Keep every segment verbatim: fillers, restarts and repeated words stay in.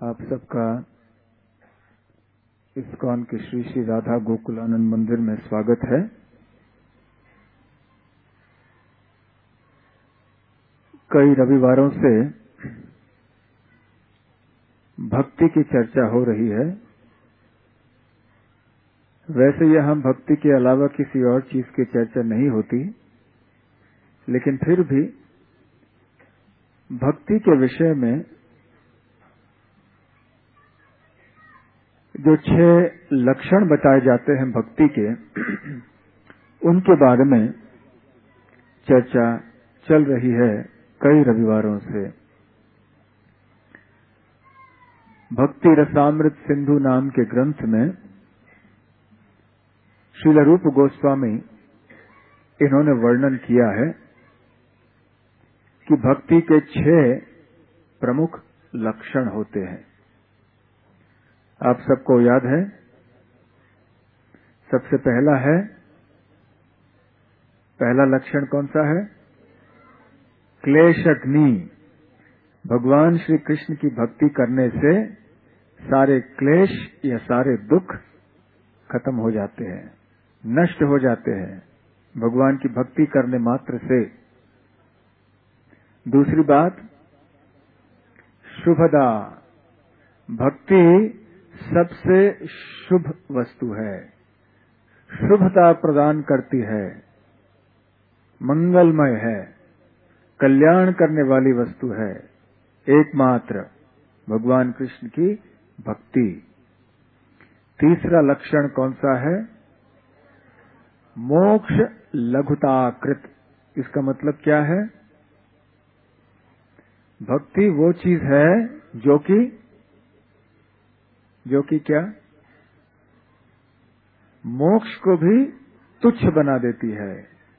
आप सबका इस्कॉन के श्री श्री राधा गोकुलानंद मंदिर में स्वागत है। कई रविवारों से भक्ति की चर्चा हो रही है। वैसे यहां भक्ति के अलावा किसी और चीज की चर्चा नहीं होती, लेकिन फिर भी भक्ति के विषय में जो छह लक्षण बताए जाते हैं भक्ति के, उनके बारे में चर्चा चल रही है कई रविवारों से। भक्ति रसामृत सिंधु नाम के ग्रंथ में श्रील रूप गोस्वामी इन्होंने वर्णन किया है कि भक्ति के छह प्रमुख लक्षण होते हैं। आप सबको याद है। सबसे पहला है, पहला लक्षण कौन सा है? क्लेशग्नि। भगवान श्री कृष्ण की भक्ति करने से सारे क्लेश या सारे दुख खत्म हो जाते हैं, नष्ट हो जाते हैं भगवान की भक्ति करने मात्र से। दूसरी बात, शुभदा। भक्ति सबसे शुभ वस्तु है, शुभता प्रदान करती है, मंगलमय है, कल्याण करने वाली वस्तु है एकमात्र भगवान कृष्ण की भक्ति। तीसरा लक्षण कौन सा है? मोक्ष लघुताकृत। इसका मतलब क्या है? भक्ति वो चीज है जो कि जो कि क्या? मोक्ष को भी तुच्छ बना देती है।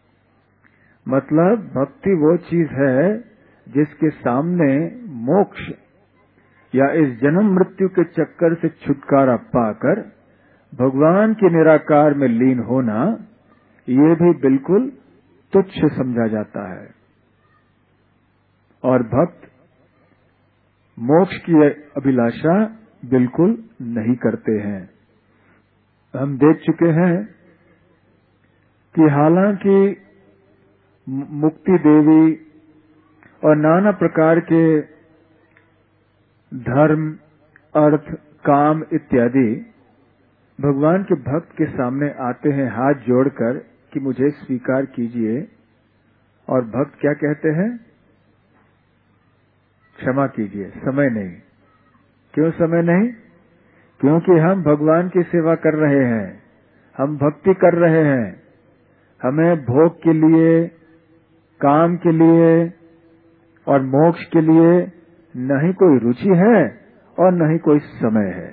मतलब भक्ति वो चीज है जिसके सामने मोक्ष या इस जन्म मृत्यु के चक्कर से छुटकारा पाकर भगवान के निराकार में लीन होना, ये भी बिल्कुल तुच्छ समझा जाता है। और भक्त मोक्ष की अभिलाषा बिल्कुल नहीं करते हैं। हम देख चुके हैं कि हालांकि मुक्ति देवी और नाना प्रकार के धर्म, अर्थ, काम इत्यादि भगवान के भक्त के सामने आते हैं हाथ जोड़कर कि मुझे स्वीकार कीजिए, और भक्त क्या कहते हैं? क्षमा कीजिए, समय नहीं। क्यों समय नहीं? क्योंकि हम भगवान की सेवा कर रहे हैं, हम भक्ति कर रहे हैं। हमें भोग के लिए, काम के लिए और मोक्ष के लिए नहीं कोई रुचि है और नहीं कोई समय है।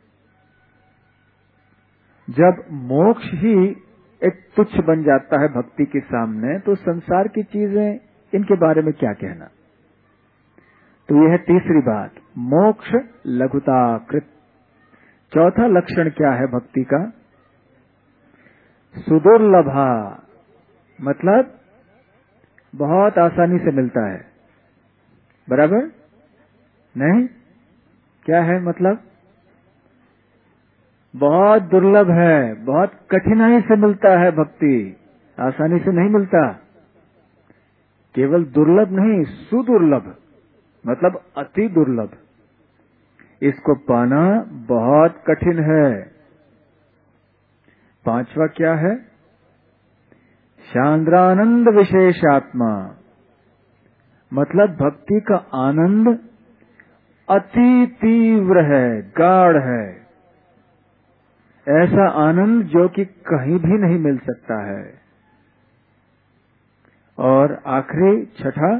जब मोक्ष ही एक तुच्छ बन जाता है भक्ति के सामने, तो संसार की चीजें, इनके बारे में क्या कहना। तो यह है तीसरी बात, मोक्ष लघुताकृत। चौथा लक्षण क्या है भक्ति का? सुदुर्लभा। मतलब बहुत आसानी से मिलता है। बराबर नहीं? क्या है मतलब? बहुत दुर्लभ है, बहुत कठिनाई से मिलता है भक्ति, आसानी से नहीं मिलता। केवल दुर्लभ नहीं, सुदुर्लभ, मतलब अति दुर्लभ। इसको पाना बहुत कठिन है। पांचवा क्या है? शांद्रानंद विशेषात्मा। मतलब भक्ति का आनंद अति तीव्र है, गाढ़ है। ऐसा आनंद जो कि कहीं भी नहीं मिल सकता है। और आखिरी छठा,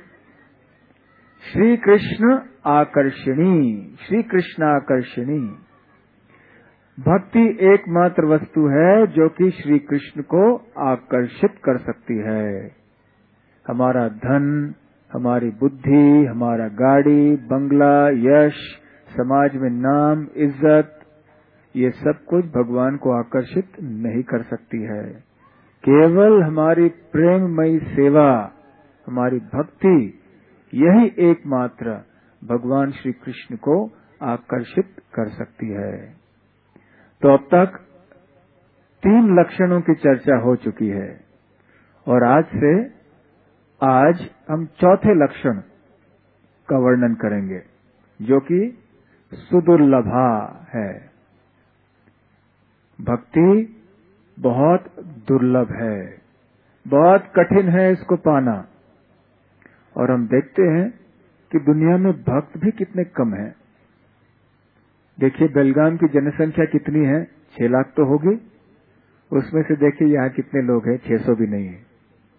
श्री कृष्ण आकर्षणी। श्री कृष्ण आकर्षणी। भक्ति एकमात्र वस्तु है जो कि श्री कृष्ण को आकर्षित कर सकती है। हमारा धन, हमारी बुद्धि, हमारा गाड़ी, बंगला, यश, समाज में नाम, इज्जत, ये सब कुछ भगवान को आकर्षित नहीं कर सकती है। केवल हमारी प्रेममयी सेवा, हमारी भक्ति, यही एकमात्र भगवान श्री कृष्ण को आकर्षित कर सकती है। तो अब तक तीन लक्षणों की चर्चा हो चुकी है और आज से आज हम चौथे लक्षण का वर्णन करेंगे जो कि सुदुर्लभा है। भक्ति बहुत दुर्लभ है, बहुत कठिन है इसको पाना। और हम देखते हैं कि दुनिया में भक्त भी कितने कम हैं। देखिए बेलगाम की जनसंख्या कितनी है, छह लाख तो होगी। उसमें से देखिए यहाँ कितने लोग हैं, छह सौ भी नहीं है।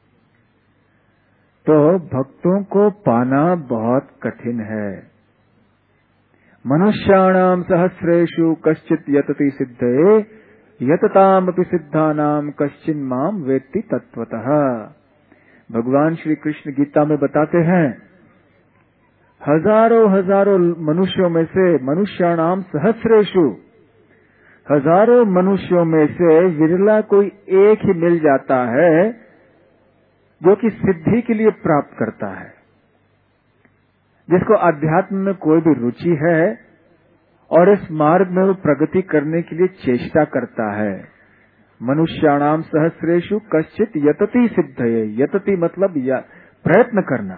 तो भक्तों को पाना बहुत कठिन है। मनुष्याणाम सहस्रेषु कश्चित यतति सिद्धये यततामपि सिद्धानाम कश्चिन माम वेत्ति तत्वतः। भगवान श्री कृष्ण गीता में बताते हैं हजारों हजारों मनुष्यों में से, मनुष्याणाम सहस्रेषु, हजारों मनुष्यों में से विरला कोई एक ही मिल जाता है जो कि सिद्धि के लिए प्राप्त करता है, जिसको अध्यात्म में कोई भी रुचि है और इस मार्ग में वो प्रगति करने के लिए चेष्टा करता है। मनुष्याणाम सहस्रेषु कश्चित यतति सिद्धये। यतति मतलब या प्रयत्न करना।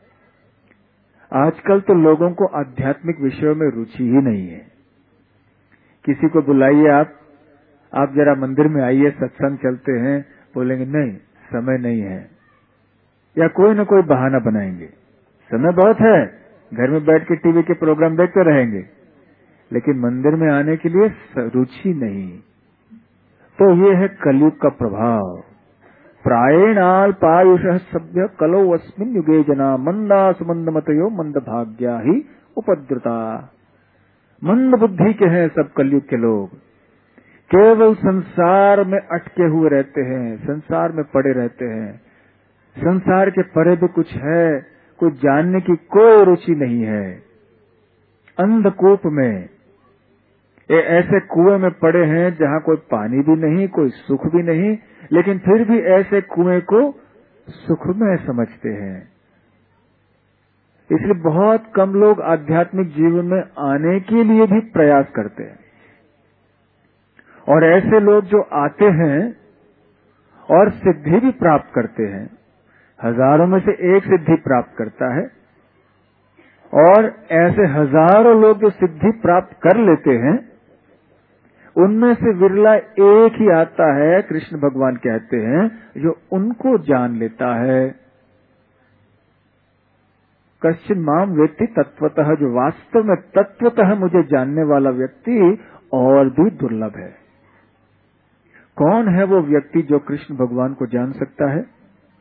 आजकल तो लोगों को आध्यात्मिक विषयों में रुचि ही नहीं है। किसी को बुलाइए आप आप जरा मंदिर में आइए, सत्संग चलते हैं, बोलेंगे नहीं समय नहीं है, या कोई न कोई बहाना बनाएंगे। समय बहुत है, घर में बैठ के टीवी के प्रोग्राम देखते रहेंगे, लेकिन मंदिर में आने के लिए रुचि नहीं। तो ये है कलयुग का प्रभाव। प्रायेणाल पायुषः सभ्य कलो अस्मिन् युगे जना मंदा सुमंद मतयो मंद भाग्या ही उपद्रुता। मंद बुद्धि के हैं सब कलयुग के लोग, केवल संसार में अटके हुए रहते हैं, संसार में पड़े रहते हैं। संसार के परे भी कुछ है, कुछ जानने की कोई रुचि नहीं है। अंधकूप में, ये ऐसे कुएं में पड़े हैं जहां कोई पानी भी नहीं, कोई सुख भी नहीं, लेकिन फिर भी ऐसे कुएं को सुखमय समझते हैं। इसलिए बहुत कम लोग आध्यात्मिक जीवन में आने के लिए भी प्रयास करते हैं। और ऐसे लोग जो आते हैं और सिद्धि भी प्राप्त करते हैं, हजारों में से एक सिद्धि प्राप्त करता है, और ऐसे हजारों लोग जो सिद्धि प्राप्त कर लेते हैं उनमें से विरला एक ही आता है, कृष्ण भगवान कहते हैं, जो उनको जान लेता है। कश्चिन माम वेत्ति तत्वतः, जो वास्तव में तत्वतः मुझे जानने वाला व्यक्ति और भी दुर्लभ है। कौन है वो व्यक्ति जो कृष्ण भगवान को जान सकता है?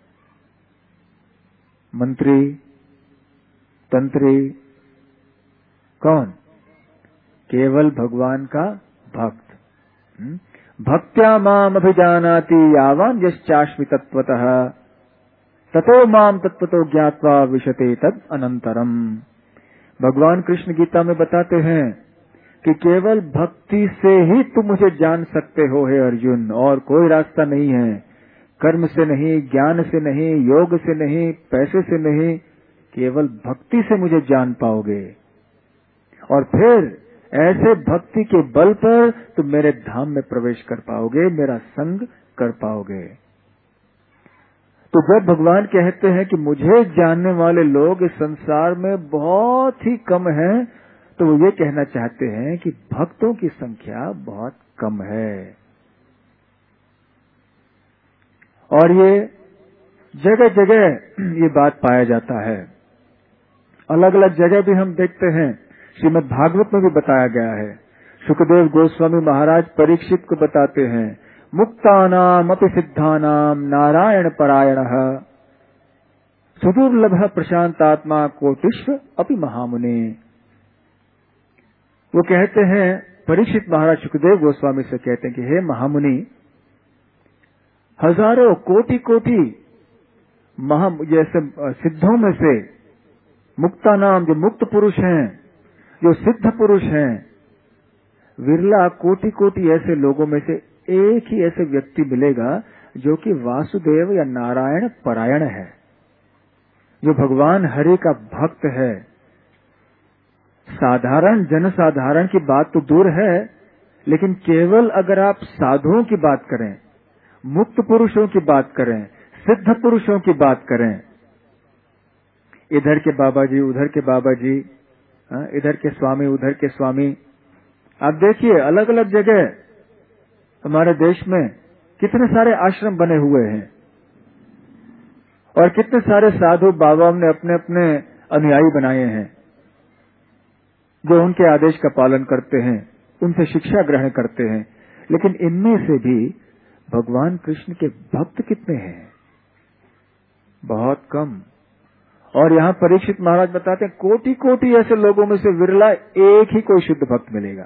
मंत्री, तंत्री, कौन? केवल भगवान का भक्त। भक्त्या माम अभिजानाति यावान यश्चास्मि तत्वतः ततो माम तत्वतो ज्ञात्वा विशते तद अनंतरम। भगवान कृष्ण गीता में बताते हैं कि केवल भक्ति से ही तुम मुझे जान सकते हो हे अर्जुन, और कोई रास्ता नहीं है। कर्म से नहीं, ज्ञान से नहीं, योग से नहीं, पैसे से नहीं, केवल भक्ति से मुझे जान पाओगे। और फिर ऐसे भक्ति के बल पर तुम मेरे धाम में प्रवेश कर पाओगे, मेरा संग कर पाओगे। तो जब भगवान कहते हैं कि मुझे जानने वाले लोग इस संसार में बहुत ही कम हैं, तो वो ये कहना चाहते हैं कि भक्तों की संख्या बहुत कम है। और ये जगह जगह ये बात पाया जाता है। अलग अलग जगह भी हम देखते हैं, श्रीमद् भागवत में भी बताया गया है। सुखदेव गोस्वामी महाराज परीक्षित को बताते हैं, मुक्तानाम अपि सिद्धानाम नारायण परायणः सुदुर्लभ प्रशांतात्मा कोटिश्व अपि महामुने। वो कहते हैं, परीक्षित महाराज सुखदेव गोस्वामी से कहते हैं कि हे महामुनि, हजारों कोटि कोटि महा जैसे सिद्धों में से मुक्ता नाम जो मुक्त पुरुष हैं, जो सिद्ध पुरुष हैं, विरला कोटि कोटि ऐसे लोगों में से एक ही ऐसे व्यक्ति मिलेगा जो कि वासुदेव या नारायण परायण है, जो भगवान हरि का भक्त है, साधारण जनसाधारण की बात तो दूर है, लेकिन केवल अगर आप साधुओं की बात करें, मुक्त पुरुषों की बात करें, सिद्ध पुरुषों की बात करें, इधर के बाबा जी, उधर के बाबा जी, इधर के स्वामी, उधर के स्वामी, आप देखिए अलग अलग जगह हमारे देश में कितने सारे आश्रम बने हुए हैं और कितने सारे साधु बाबाओं ने अपने अपने अनुयायी बनाए हैं जो उनके आदेश का पालन करते हैं, उनसे शिक्षा ग्रहण करते हैं। लेकिन इनमें से भी भगवान कृष्ण के भक्त कितने हैं? बहुत कम। और यहाँ परीक्षित महाराज बताते हैं कोटि कोटि ऐसे लोगों में से विरला एक ही कोई शुद्ध भक्त मिलेगा।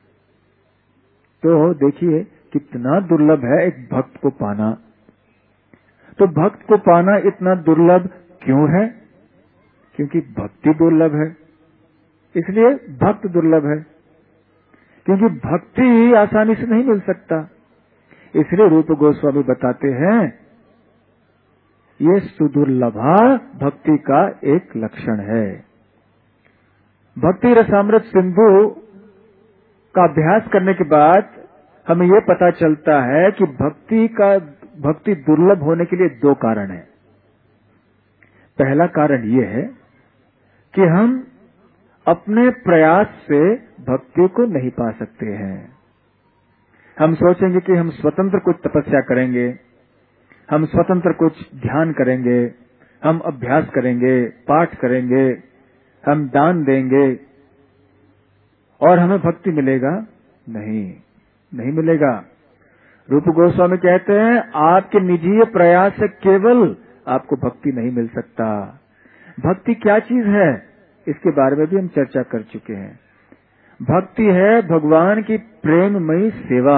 तो देखिए कितना दुर्लभ है एक भक्त को पाना। तो भक्त को पाना इतना दुर्लभ क्यों है? क्योंकि भक्ति दुर्लभ है, इसलिए भक्त दुर्लभ है। क्योंकि भक्ति आसानी से नहीं मिल सकता, इसलिए रूप गोस्वामी बताते हैं ये सुदुर्लभा भक्ति का एक लक्षण है। भक्ति रसामृत सिंधु का अभ्यास करने के बाद हमें यह पता चलता है कि भक्ति का भक्ति दुर्लभ होने के लिए दो कारण हैं। पहला कारण यह है कि हम अपने प्रयास से भक्ति को नहीं पा सकते हैं। हम सोचेंगे कि हम स्वतंत्र कुछ तपस्या करेंगे, हम स्वतंत्र कुछ ध्यान करेंगे, हम अभ्यास करेंगे, पाठ करेंगे, हम दान देंगे और हमें भक्ति मिलेगा। नहीं, नहीं मिलेगा। रूप गोस्वामी कहते हैं आपके निजी प्रयास से केवल आपको भक्ति नहीं मिल सकता। भक्ति क्या चीज है इसके बारे में भी हम चर्चा कर चुके हैं। भक्ति है भगवान की प्रेममयी सेवा,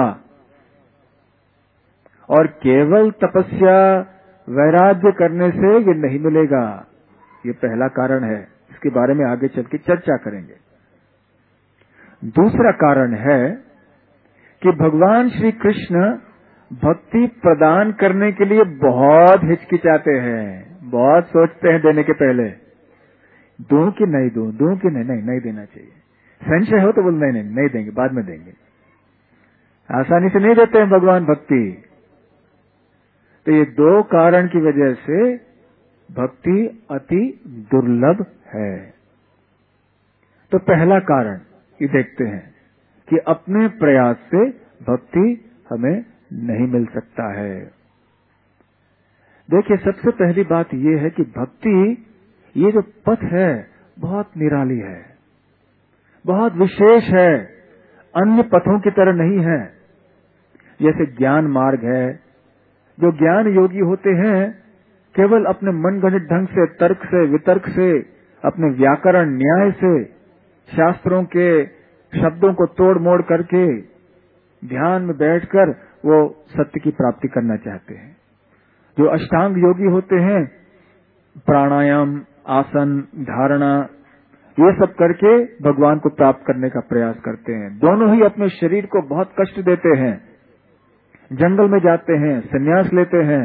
और केवल तपस्या वैराग्य करने से ये नहीं मिलेगा। ये पहला कारण है, इसके बारे में आगे चल के चर्चा करेंगे। दूसरा कारण है कि भगवान श्री कृष्ण भक्ति प्रदान करने के लिए बहुत हिचकिचाते हैं, बहुत सोचते हैं देने के पहले, दूं कि नहीं दूं, दूं कि नहीं, नहीं नहीं देना चाहिए। संशय हो तो बोल नहीं नहीं नहीं देंगे, बाद में देंगे। आसानी से नहीं देते हैं भगवान भक्ति। तो ये दो कारण की वजह से भक्ति अति दुर्लभ है। तो पहला कारण ये देखते हैं कि अपने प्रयास से भक्ति हमें नहीं मिल सकता है। देखिए सबसे पहली बात यह है कि भक्ति ये जो पथ है बहुत निराली है, बहुत विशेष है, अन्य पथों की तरह नहीं है। जैसे ज्ञान मार्ग है, जो ज्ञान योगी होते हैं केवल अपने मनगढ़ंत ढंग से, तर्क से, वितर्क से, अपने व्याकरण न्याय से, शास्त्रों के शब्दों को तोड़ मोड़ करके ध्यान में बैठकर वो सत्य की प्राप्ति करना चाहते हैं। जो अष्टांग योगी होते हैं प्राणायाम, आसन, धारणा ये सब करके भगवान को प्राप्त करने का प्रयास करते हैं। दोनों ही अपने शरीर को बहुत कष्ट देते हैं, जंगल में जाते हैं, संन्यास लेते हैं,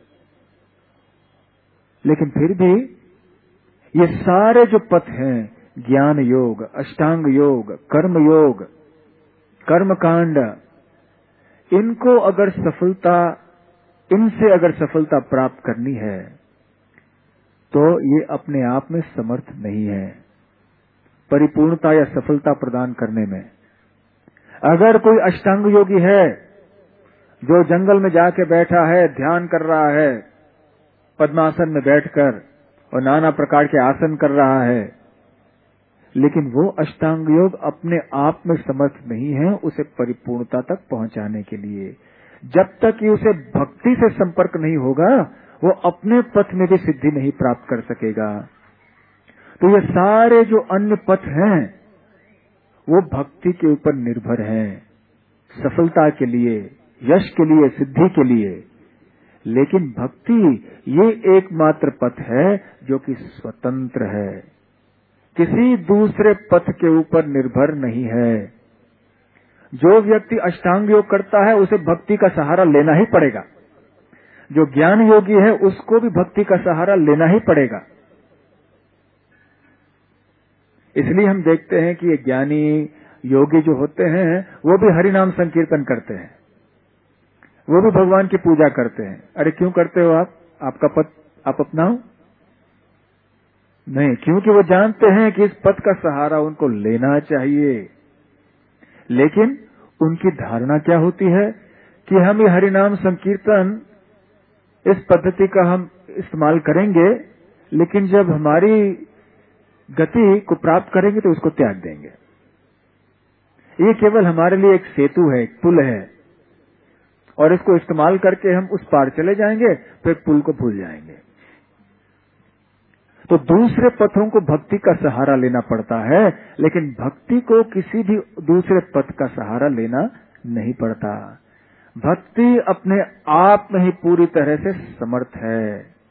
लेकिन फिर भी ये सारे जो पथ हैं, ज्ञान योग, अष्टांग योग, कर्म योग, कर्म कांड, इनको अगर सफलता इनसे अगर सफलता प्राप्त करनी है तो ये अपने आप में समर्थ नहीं है परिपूर्णता या सफलता प्रदान करने में। अगर कोई अष्टांग योगी है जो जंगल में जाके बैठा है, ध्यान कर रहा है, पद्मासन में बैठकर और नाना प्रकार के आसन कर रहा है, लेकिन वो अष्टांग योग अपने आप में समर्थ नहीं है उसे परिपूर्णता तक पहुंचाने के लिए। जब तक कि उसे भक्ति से संपर्क नहीं होगा वो अपने पथ में भी सिद्धि नहीं प्राप्त कर सकेगा। तो ये सारे जो अन्य पथ हैं वो भक्ति के ऊपर निर्भर हैं, सफलता के लिए, यश के लिए, सिद्धि के लिए। लेकिन भक्ति ये एकमात्र पथ है जो कि स्वतंत्र है, किसी दूसरे पथ के ऊपर निर्भर नहीं है। जो व्यक्ति अष्टांग योग करता है उसे भक्ति का सहारा लेना ही पड़ेगा, जो ज्ञान योगी है उसको भी भक्ति का सहारा लेना ही पड़ेगा। इसलिए हम देखते हैं कि ये ज्ञानी योगी जो होते हैं वो भी हरि नाम संकीर्तन करते हैं, वो भी भगवान की पूजा करते हैं। अरे क्यों करते हो आप? आपका पद आप अपनाओ? नहीं, क्योंकि वो जानते हैं कि इस पद का सहारा उनको लेना चाहिए। लेकिन उनकी धारणा क्या होती है कि हम ये हरिनाम संकीर्तन इस पद्धति का हम इस्तेमाल करेंगे, लेकिन जब हमारी गति को प्राप्त करेंगे तो उसको त्याग देंगे। ये केवल हमारे लिए एक सेतु है, एक पुल है, और इसको इस्तेमाल करके हम उस पार चले जाएंगे, फिर पुल को भूल जाएंगे। तो दूसरे पथों को भक्ति का सहारा लेना पड़ता है, लेकिन भक्ति को किसी भी दूसरे पथ का सहारा लेना नहीं पड़ता। भक्ति अपने आप में ही पूरी तरह से समर्थ है,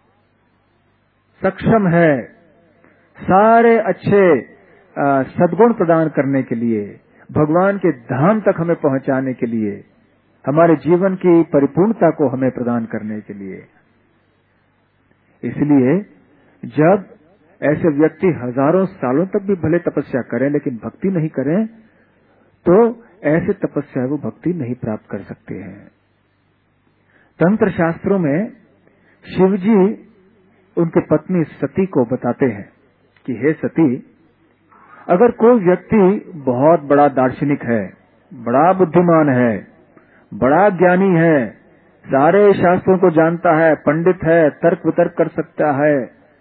सक्षम है, सारे अच्छे सद्गुण प्रदान करने के लिए, भगवान के धाम तक हमें पहुंचाने के लिए, हमारे जीवन की परिपूर्णता को हमें प्रदान करने के लिए। इसलिए जब ऐसे व्यक्ति हजारों सालों तक भी भले तपस्या करें लेकिन भक्ति नहीं करें, तो ऐसे तपस्या वो भक्ति नहीं प्राप्त कर सकते हैं। तंत्र शास्त्रों में शिवजी उनके पत्नी सती को बताते हैं कि हे सती, अगर कोई व्यक्ति बहुत बड़ा दार्शनिक है, बड़ा बुद्धिमान है, बड़ा ज्ञानी है, सारे शास्त्रों को जानता है, पंडित है, तर्क वितर्क कर सकता है,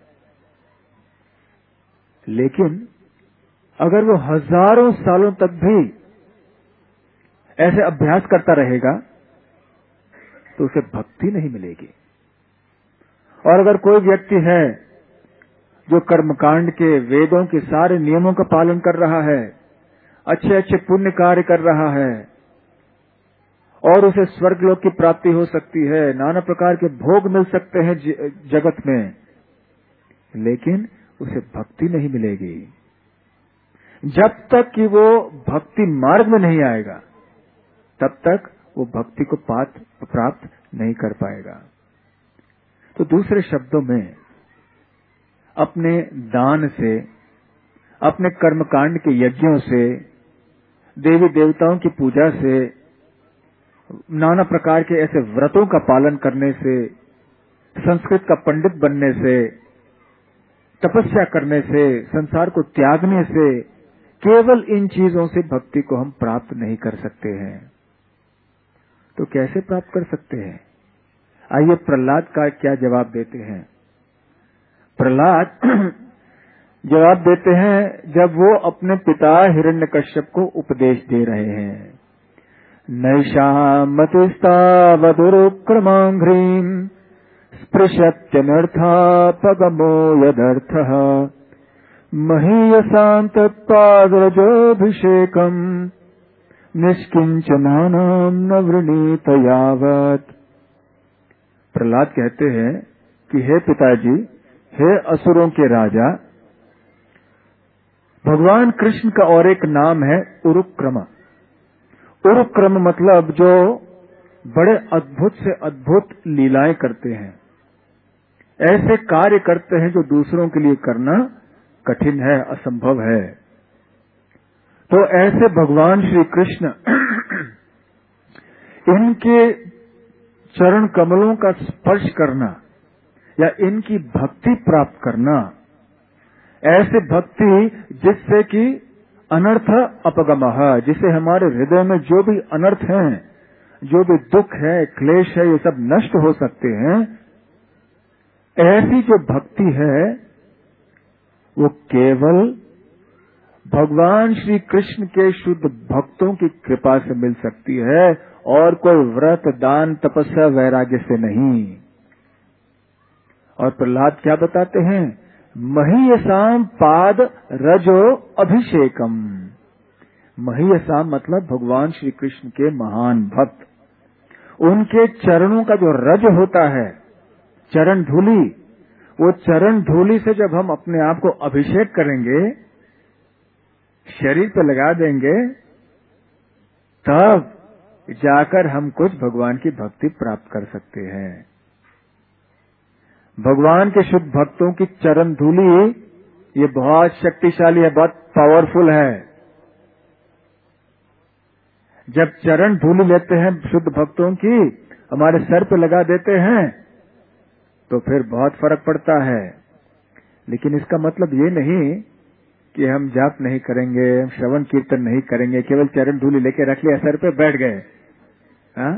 लेकिन अगर वो हजारों सालों तक भी ऐसे अभ्यास करता रहेगा तो उसे भक्ति नहीं मिलेगी। और अगर कोई व्यक्ति है जो कर्मकांड के, वेदों के सारे नियमों का पालन कर रहा है, अच्छे अच्छे पुण्य कार्य कर रहा है, और उसे स्वर्गलोक की प्राप्ति हो सकती है, नाना प्रकार के भोग मिल सकते हैं जगत में, लेकिन उसे भक्ति नहीं मिलेगी। जब तक कि वो भक्ति मार्ग में नहीं आएगा तब तक वो भक्ति को प्राप्त नहीं कर पाएगा। तो दूसरे शब्दों में, अपने दान से, अपने कर्मकांड के यज्ञों से, देवी देवताओं की पूजा से, नाना प्रकार के ऐसे व्रतों का पालन करने से, संस्कृत का पंडित बनने से, तपस्या करने से, संसार को त्यागने से, केवल इन चीजों से भक्ति को हम प्राप्त नहीं कर सकते हैं। तो कैसे प्राप्त कर सकते हैं? आइए प्रहलाद का क्या जवाब देते हैं। प्रहलाद जवाब देते हैं जब वो अपने पिता हिरण्यकश्यप को उपदेश दे रहे हैं। नैषामतिस्तावदुरुक्रमाङ्घ्रीम् स्पृशत्यनर्थापगमो यदर्थः महीयसान्तत्पादरजोऽभिषेकम् निष्किंचनानां न वृणीत यावत्। प्रहलाद कहते हैं कि हे पिताजी, हे असुरों के राजा, भगवान कृष्ण का और एक नाम है उरुक्रम। उरुक्रम मतलब जो बड़े अद्भुत से अद्भुत लीलाएं करते हैं, ऐसे कार्य करते हैं जो दूसरों के लिए करना कठिन है, असंभव है। तो ऐसे भगवान श्री कृष्ण इनके चरण कमलों का स्पर्श करना या इनकी भक्ति प्राप्त करना, ऐसे भक्ति जिससे कि अनर्थ अपगमः, जिसे हमारे हृदय में जो भी अनर्थ हैं, जो भी दुख है, क्लेश है, ये सब नष्ट हो सकते हैं। ऐसी जो भक्ति है वो केवल भगवान श्री कृष्ण के शुद्ध भक्तों की कृपा से मिल सकती है, और कोई व्रत, दान, तपस्या, वैराग्य से नहीं। और प्रहलाद क्या बताते हैं? महीयसाम पाद रजो अभिषेकम। महीयसाम मतलब भगवान श्री कृष्ण के महान भक्त, उनके चरणों का जो रज होता है, चरण धूलि, वो चरण धूलि से जब हम अपने आप को अभिषेक करेंगे, शरीर पर लगा देंगे, तब जाकर हम कुछ भगवान की भक्ति प्राप्त कर सकते हैं। भगवान के शुद्ध भक्तों की चरण धूलि ये बहुत शक्तिशाली है, बहुत पावरफुल है। जब चरण धूलि लेते हैं शुद्ध भक्तों की, हमारे सर पे लगा देते हैं, तो फिर बहुत फर्क पड़ता है। लेकिन इसका मतलब ये नहीं कि हम जाप नहीं करेंगे, श्रवण कीर्तन नहीं करेंगे, केवल चरण धूलि लेके रख लिया सर पे, बैठ गए, हाँ?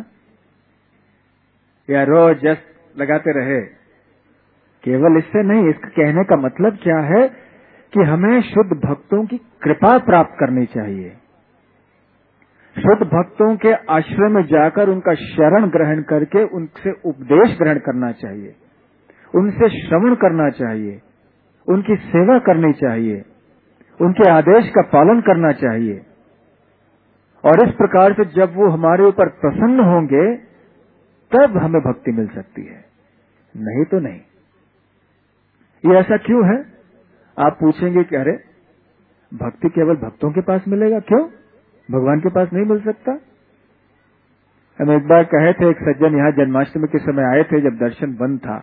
या रोज जस्ट लगाते रहे, केवल इससे नहीं। इसका कहने का मतलब क्या है कि हमें शुद्ध भक्तों की कृपा प्राप्त करनी चाहिए। शुद्ध भक्तों के आश्रय में जाकर उनका शरण ग्रहण करके उनसे उपदेश ग्रहण करना चाहिए, उनसे श्रवण करना चाहिए, उनकी सेवा करनी चाहिए, उनके आदेश का पालन करना चाहिए। और इस प्रकार से जब वो हमारे ऊपर प्रसन्न होंगे तब हमें भक्ति मिल सकती है, नहीं तो नहीं। ये ऐसा क्यों है? आप पूछेंगे कि अरे भक्ति केवल भक्तों के पास मिलेगा, क्यों भगवान के पास नहीं मिल सकता? हम एक बार कहे थे, एक सज्जन यहाँ जन्माष्टमी के समय आए थे, जब दर्शन बंद था,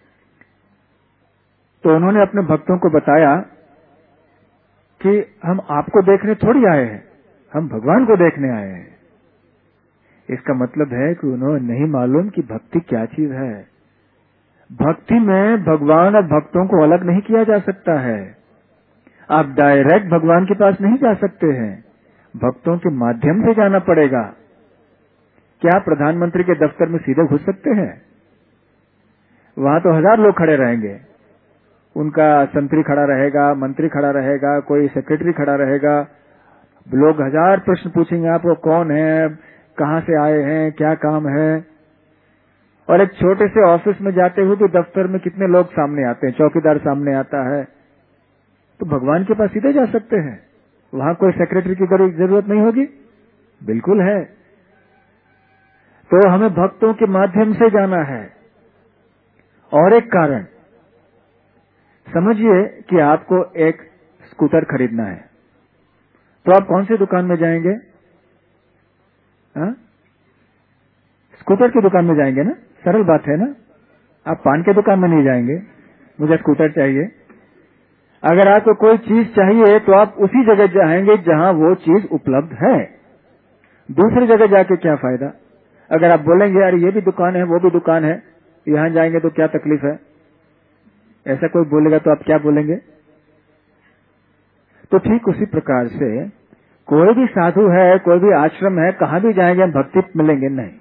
तो उन्होंने अपने भक्तों को बताया कि हम आपको देखने थोड़ी आए हैं, हम भगवान को देखने आए हैं। इसका मतलब है कि उन्हें नहीं मालूम कि भक्ति क्या चीज है। भक्ति में भगवान और भक्तों को अलग नहीं किया जा सकता है। आप डायरेक्ट भगवान के पास नहीं जा सकते हैं, भक्तों के माध्यम से जाना पड़ेगा। क्या प्रधानमंत्री के दफ्तर में सीधे घुस सकते हैं? वहां तो हजार लोग खड़े रहेंगे, उनका संतरी खड़ा रहेगा, मंत्री खड़ा रहेगा, कोई सेक्रेटरी खड़ा रहेगा, लोग हजार प्रश्न पूछेंगे, आपको कौन है, कहां से आए हैं, क्या काम है। और एक छोटे से ऑफिस में जाते हुए भी दफ्तर में कितने लोग सामने आते हैं, चौकीदार सामने आता है। तो भगवान के पास सीधे जा सकते हैं, वहां कोई सेक्रेटरी की जरूरत नहीं होगी? बिल्कुल है। तो हमें भक्तों के माध्यम से जाना है। और एक कारण समझिए कि आपको एक स्कूटर खरीदना है, तो आप कौन सी दुकान में जाएंगे? हा? स्कूटर की दुकान में जाएंगे ना, सरल बात है ना। आप पान की दुकान में नहीं जाएंगे, मुझे स्कूटर चाहिए। अगर आपको कोई चीज चाहिए तो आप उसी जगह जाएंगे जहां वो चीज उपलब्ध है। दूसरी जगह जाके क्या फायदा? अगर आप बोलेंगे यार ये भी दुकान है, वो भी दुकान है, यहां जाएंगे तो क्या तकलीफ है, ऐसा कोई बोलेगा तो आप क्या बोलेंगे? तो ठीक उसी प्रकार से कोई भी साधु है, कोई भी आश्रम है, कहां भी जाएंगे हम भक्ति मिलेंगे नहीं।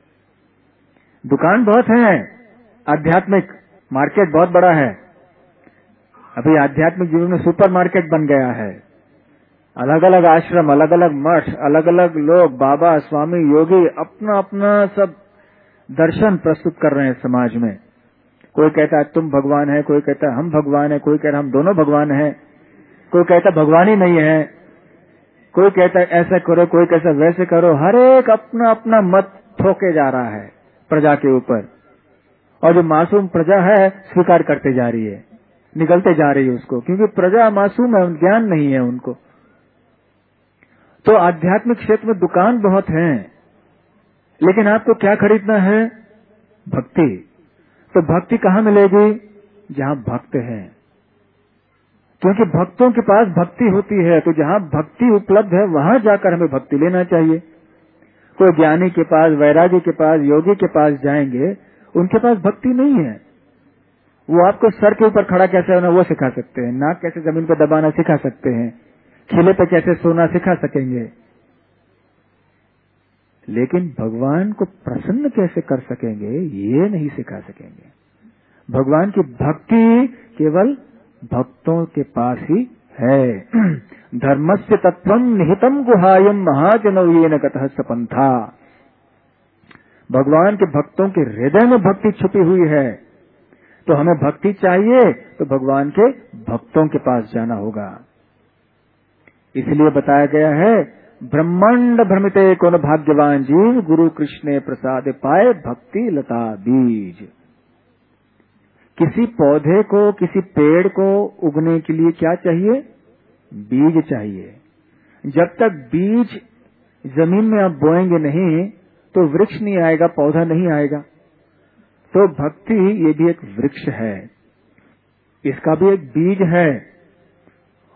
दुकान बहुत है, आध्यात्मिक मार्केट बहुत बड़ा है। अभी आध्यात्मिक जीवन में सुपर मार्केट बन गया है। अलग अलग आश्रम, अलग अलग मठ, अलग अलग लोग, बाबा, स्वामी, योगी अपना अपना सब दर्शन प्रस्तुत कर रहे हैं समाज में। कोई कहता है तुम भगवान है, कोई कहता है हम भगवान है, कोई कह रहा हम दोनों भगवान है, कोई कहता भगवान ही नहीं है, कोई कहता है ऐसा करो, कोई कहता वैसे करो। हर एक अपना अपना मत थोके जा रहा है प्रजा के ऊपर, और जो मासूम प्रजा है स्वीकार करते जा रही है, निकलते जा रही है उसको, क्योंकि प्रजा मासूम है, ज्ञान नहीं है उनको। तो आध्यात्मिक क्षेत्र में दुकान बहुत है, लेकिन आपको क्या खरीदना है? भक्ति। तो भक्ति कहाँ मिलेगी? जहां भक्त हैं, क्योंकि भक्तों के पास भक्ति होती है। तो जहां भक्ति उपलब्ध है वहां जाकर हमें भक्ति लेना चाहिए। कोई ज्ञानी के पास, वैरागी के पास, योगी के पास जाएंगे, उनके पास भक्ति नहीं है। वो आपको सर के ऊपर खड़ा कैसे होना वो सिखा सकते हैं, नाक कैसे जमीन पर दबाना सिखा सकते हैं, खिले पे कैसे सोना सिखा सकेंगे, लेकिन भगवान को प्रसन्न कैसे कर सकेंगे ये नहीं सिखा सकेंगे। भगवान की भक्ति केवल भक्तों के पास ही है। धर्मस्य तत्वं निहितम गुहायम महाजनौयेन गतः सपंथा। भगवान के भक्तों के हृदय में भक्ति छुपी हुई है। तो हमें भक्ति चाहिए तो भगवान के भक्तों के पास जाना होगा। इसलिए बताया गया है, ब्रह्मांड भ्रमिते कौन भाग्यवान जीव, गुरु कृष्ण प्रसाद पाए भक्ति लता बीज। किसी पौधे को, किसी पेड़ को उगने के लिए क्या चाहिए? बीज चाहिए। जब तक बीज जमीन में आप बोएंगे नहीं तो वृक्ष नहीं आएगा, पौधा नहीं आएगा। तो भक्ति ये भी एक वृक्ष है, इसका भी एक बीज है।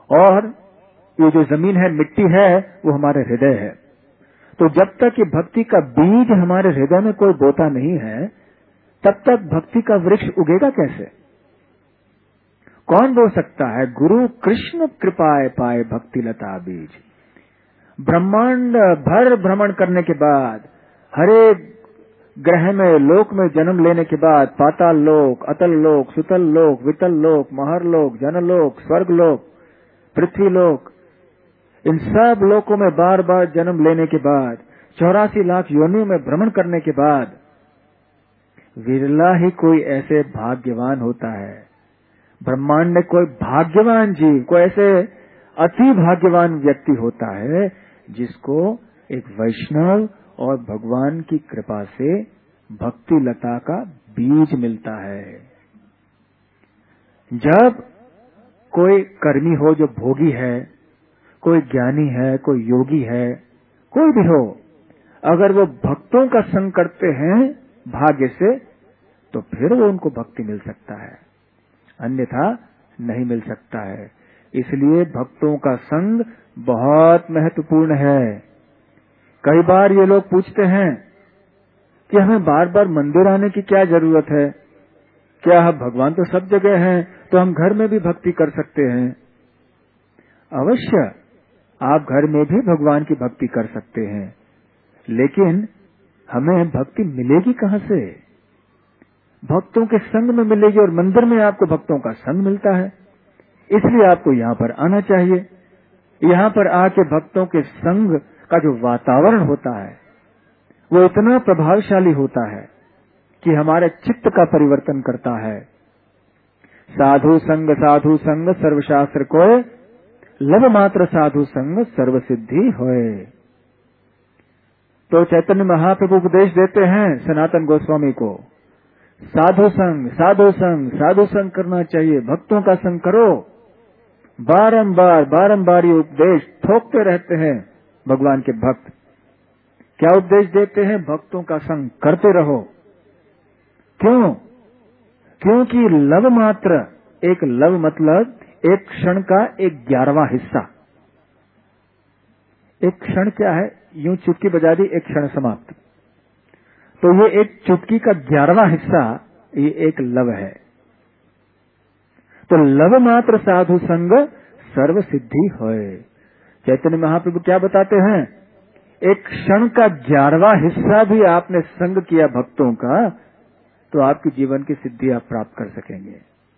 और ये जो जमीन है, मिट्टी है, वो हमारे हृदय है। तो जब तक ये भक्ति का बीज हमारे हृदय में कोई बोता नहीं है, तब तक भक्ति का वृक्ष उगेगा कैसे? कौन बो सकता है? गुरु कृष्ण कृपाए पाए भक्ति लता बीज। ब्रह्मांड भर भ्रमण करने के बाद, हरे ग्रह में, लोक में जन्म लेने के बाद, पाताल लोक, अतल लोक, सुतल लोक, वितल लोक, महर लोक, जनलोक, स्वर्ग लोक, पृथ्वी लोक, इन सब लोकों में बार बार जन्म लेने के बाद, चौरासी लाख योनियों में भ्रमण करने के बाद, विरला ही कोई ऐसे भाग्यवान होता है, ब्रह्मांड में कोई भाग्यवान जीव, कोई ऐसे अति भाग्यवान व्यक्ति होता है जिसको एक वैष्णव और भगवान की कृपा से भक्ति लता का बीज मिलता है। जब कोई कर्मी हो जो भोगी है, कोई ज्ञानी है, कोई योगी है, कोई भी हो, अगर वो भक्तों का संग करते हैं भाग्य से, तो फिर वो उनको भक्ति मिल सकता है, अन्यथा नहीं मिल सकता है। इसलिए भक्तों का संग बहुत महत्वपूर्ण है। कई बार ये लोग पूछते हैं कि हमें बार बार मंदिर आने की क्या जरूरत है, क्या भगवान तो सब जगह हैं, तो हम घर में भी भक्ति कर सकते हैं। अवश्य आप घर में भी भगवान की भक्ति कर सकते हैं, लेकिन हमें भक्ति मिलेगी कहाँ से? भक्तों के संग में मिलेगी, और मंदिर में आपको भक्तों का संग मिलता है। इसलिए आपको यहाँ पर आना चाहिए। यहाँ पर आके भक्तों के संग का जो वातावरण होता है वो इतना प्रभावशाली होता है कि हमारे चित्त का परिवर्तन करता है। साधु संग साधु संग सर्वशास्त्र कोय, लव मात्र साधु संग सर्व सिद्धि होए। तो चैतन्य महाप्रभु उपदेश देते हैं सनातन गोस्वामी को, साधु संग साधु संग साधु संग करना चाहिए, भक्तों का संग करो। बारंबार बारंबार ये उपदेश ठोकते रहते हैं भगवान के भक्त। क्या उपदेश देते हैं? भक्तों का संग करते रहो। क्यों? क्योंकि लव मात्र, एक लव मतलब एक क्षण का एक ग्यारहवां हिस्सा। एक क्षण क्या है? यूं चुटकी बजा दी, एक क्षण समाप्त। तो ये एक चुटकी का ग्यारहवां हिस्सा, ये एक लव है। तो लव मात्र साधु संग सर्व सिद्धि होए। चैतन्य महाप्रभु क्या बताते हैं? एक क्षण का ग्यारहवां हिस्सा भी आपने संग किया भक्तों का, तो आपके जीवन की सिद्धि आप प्राप्त कर सकेंगे।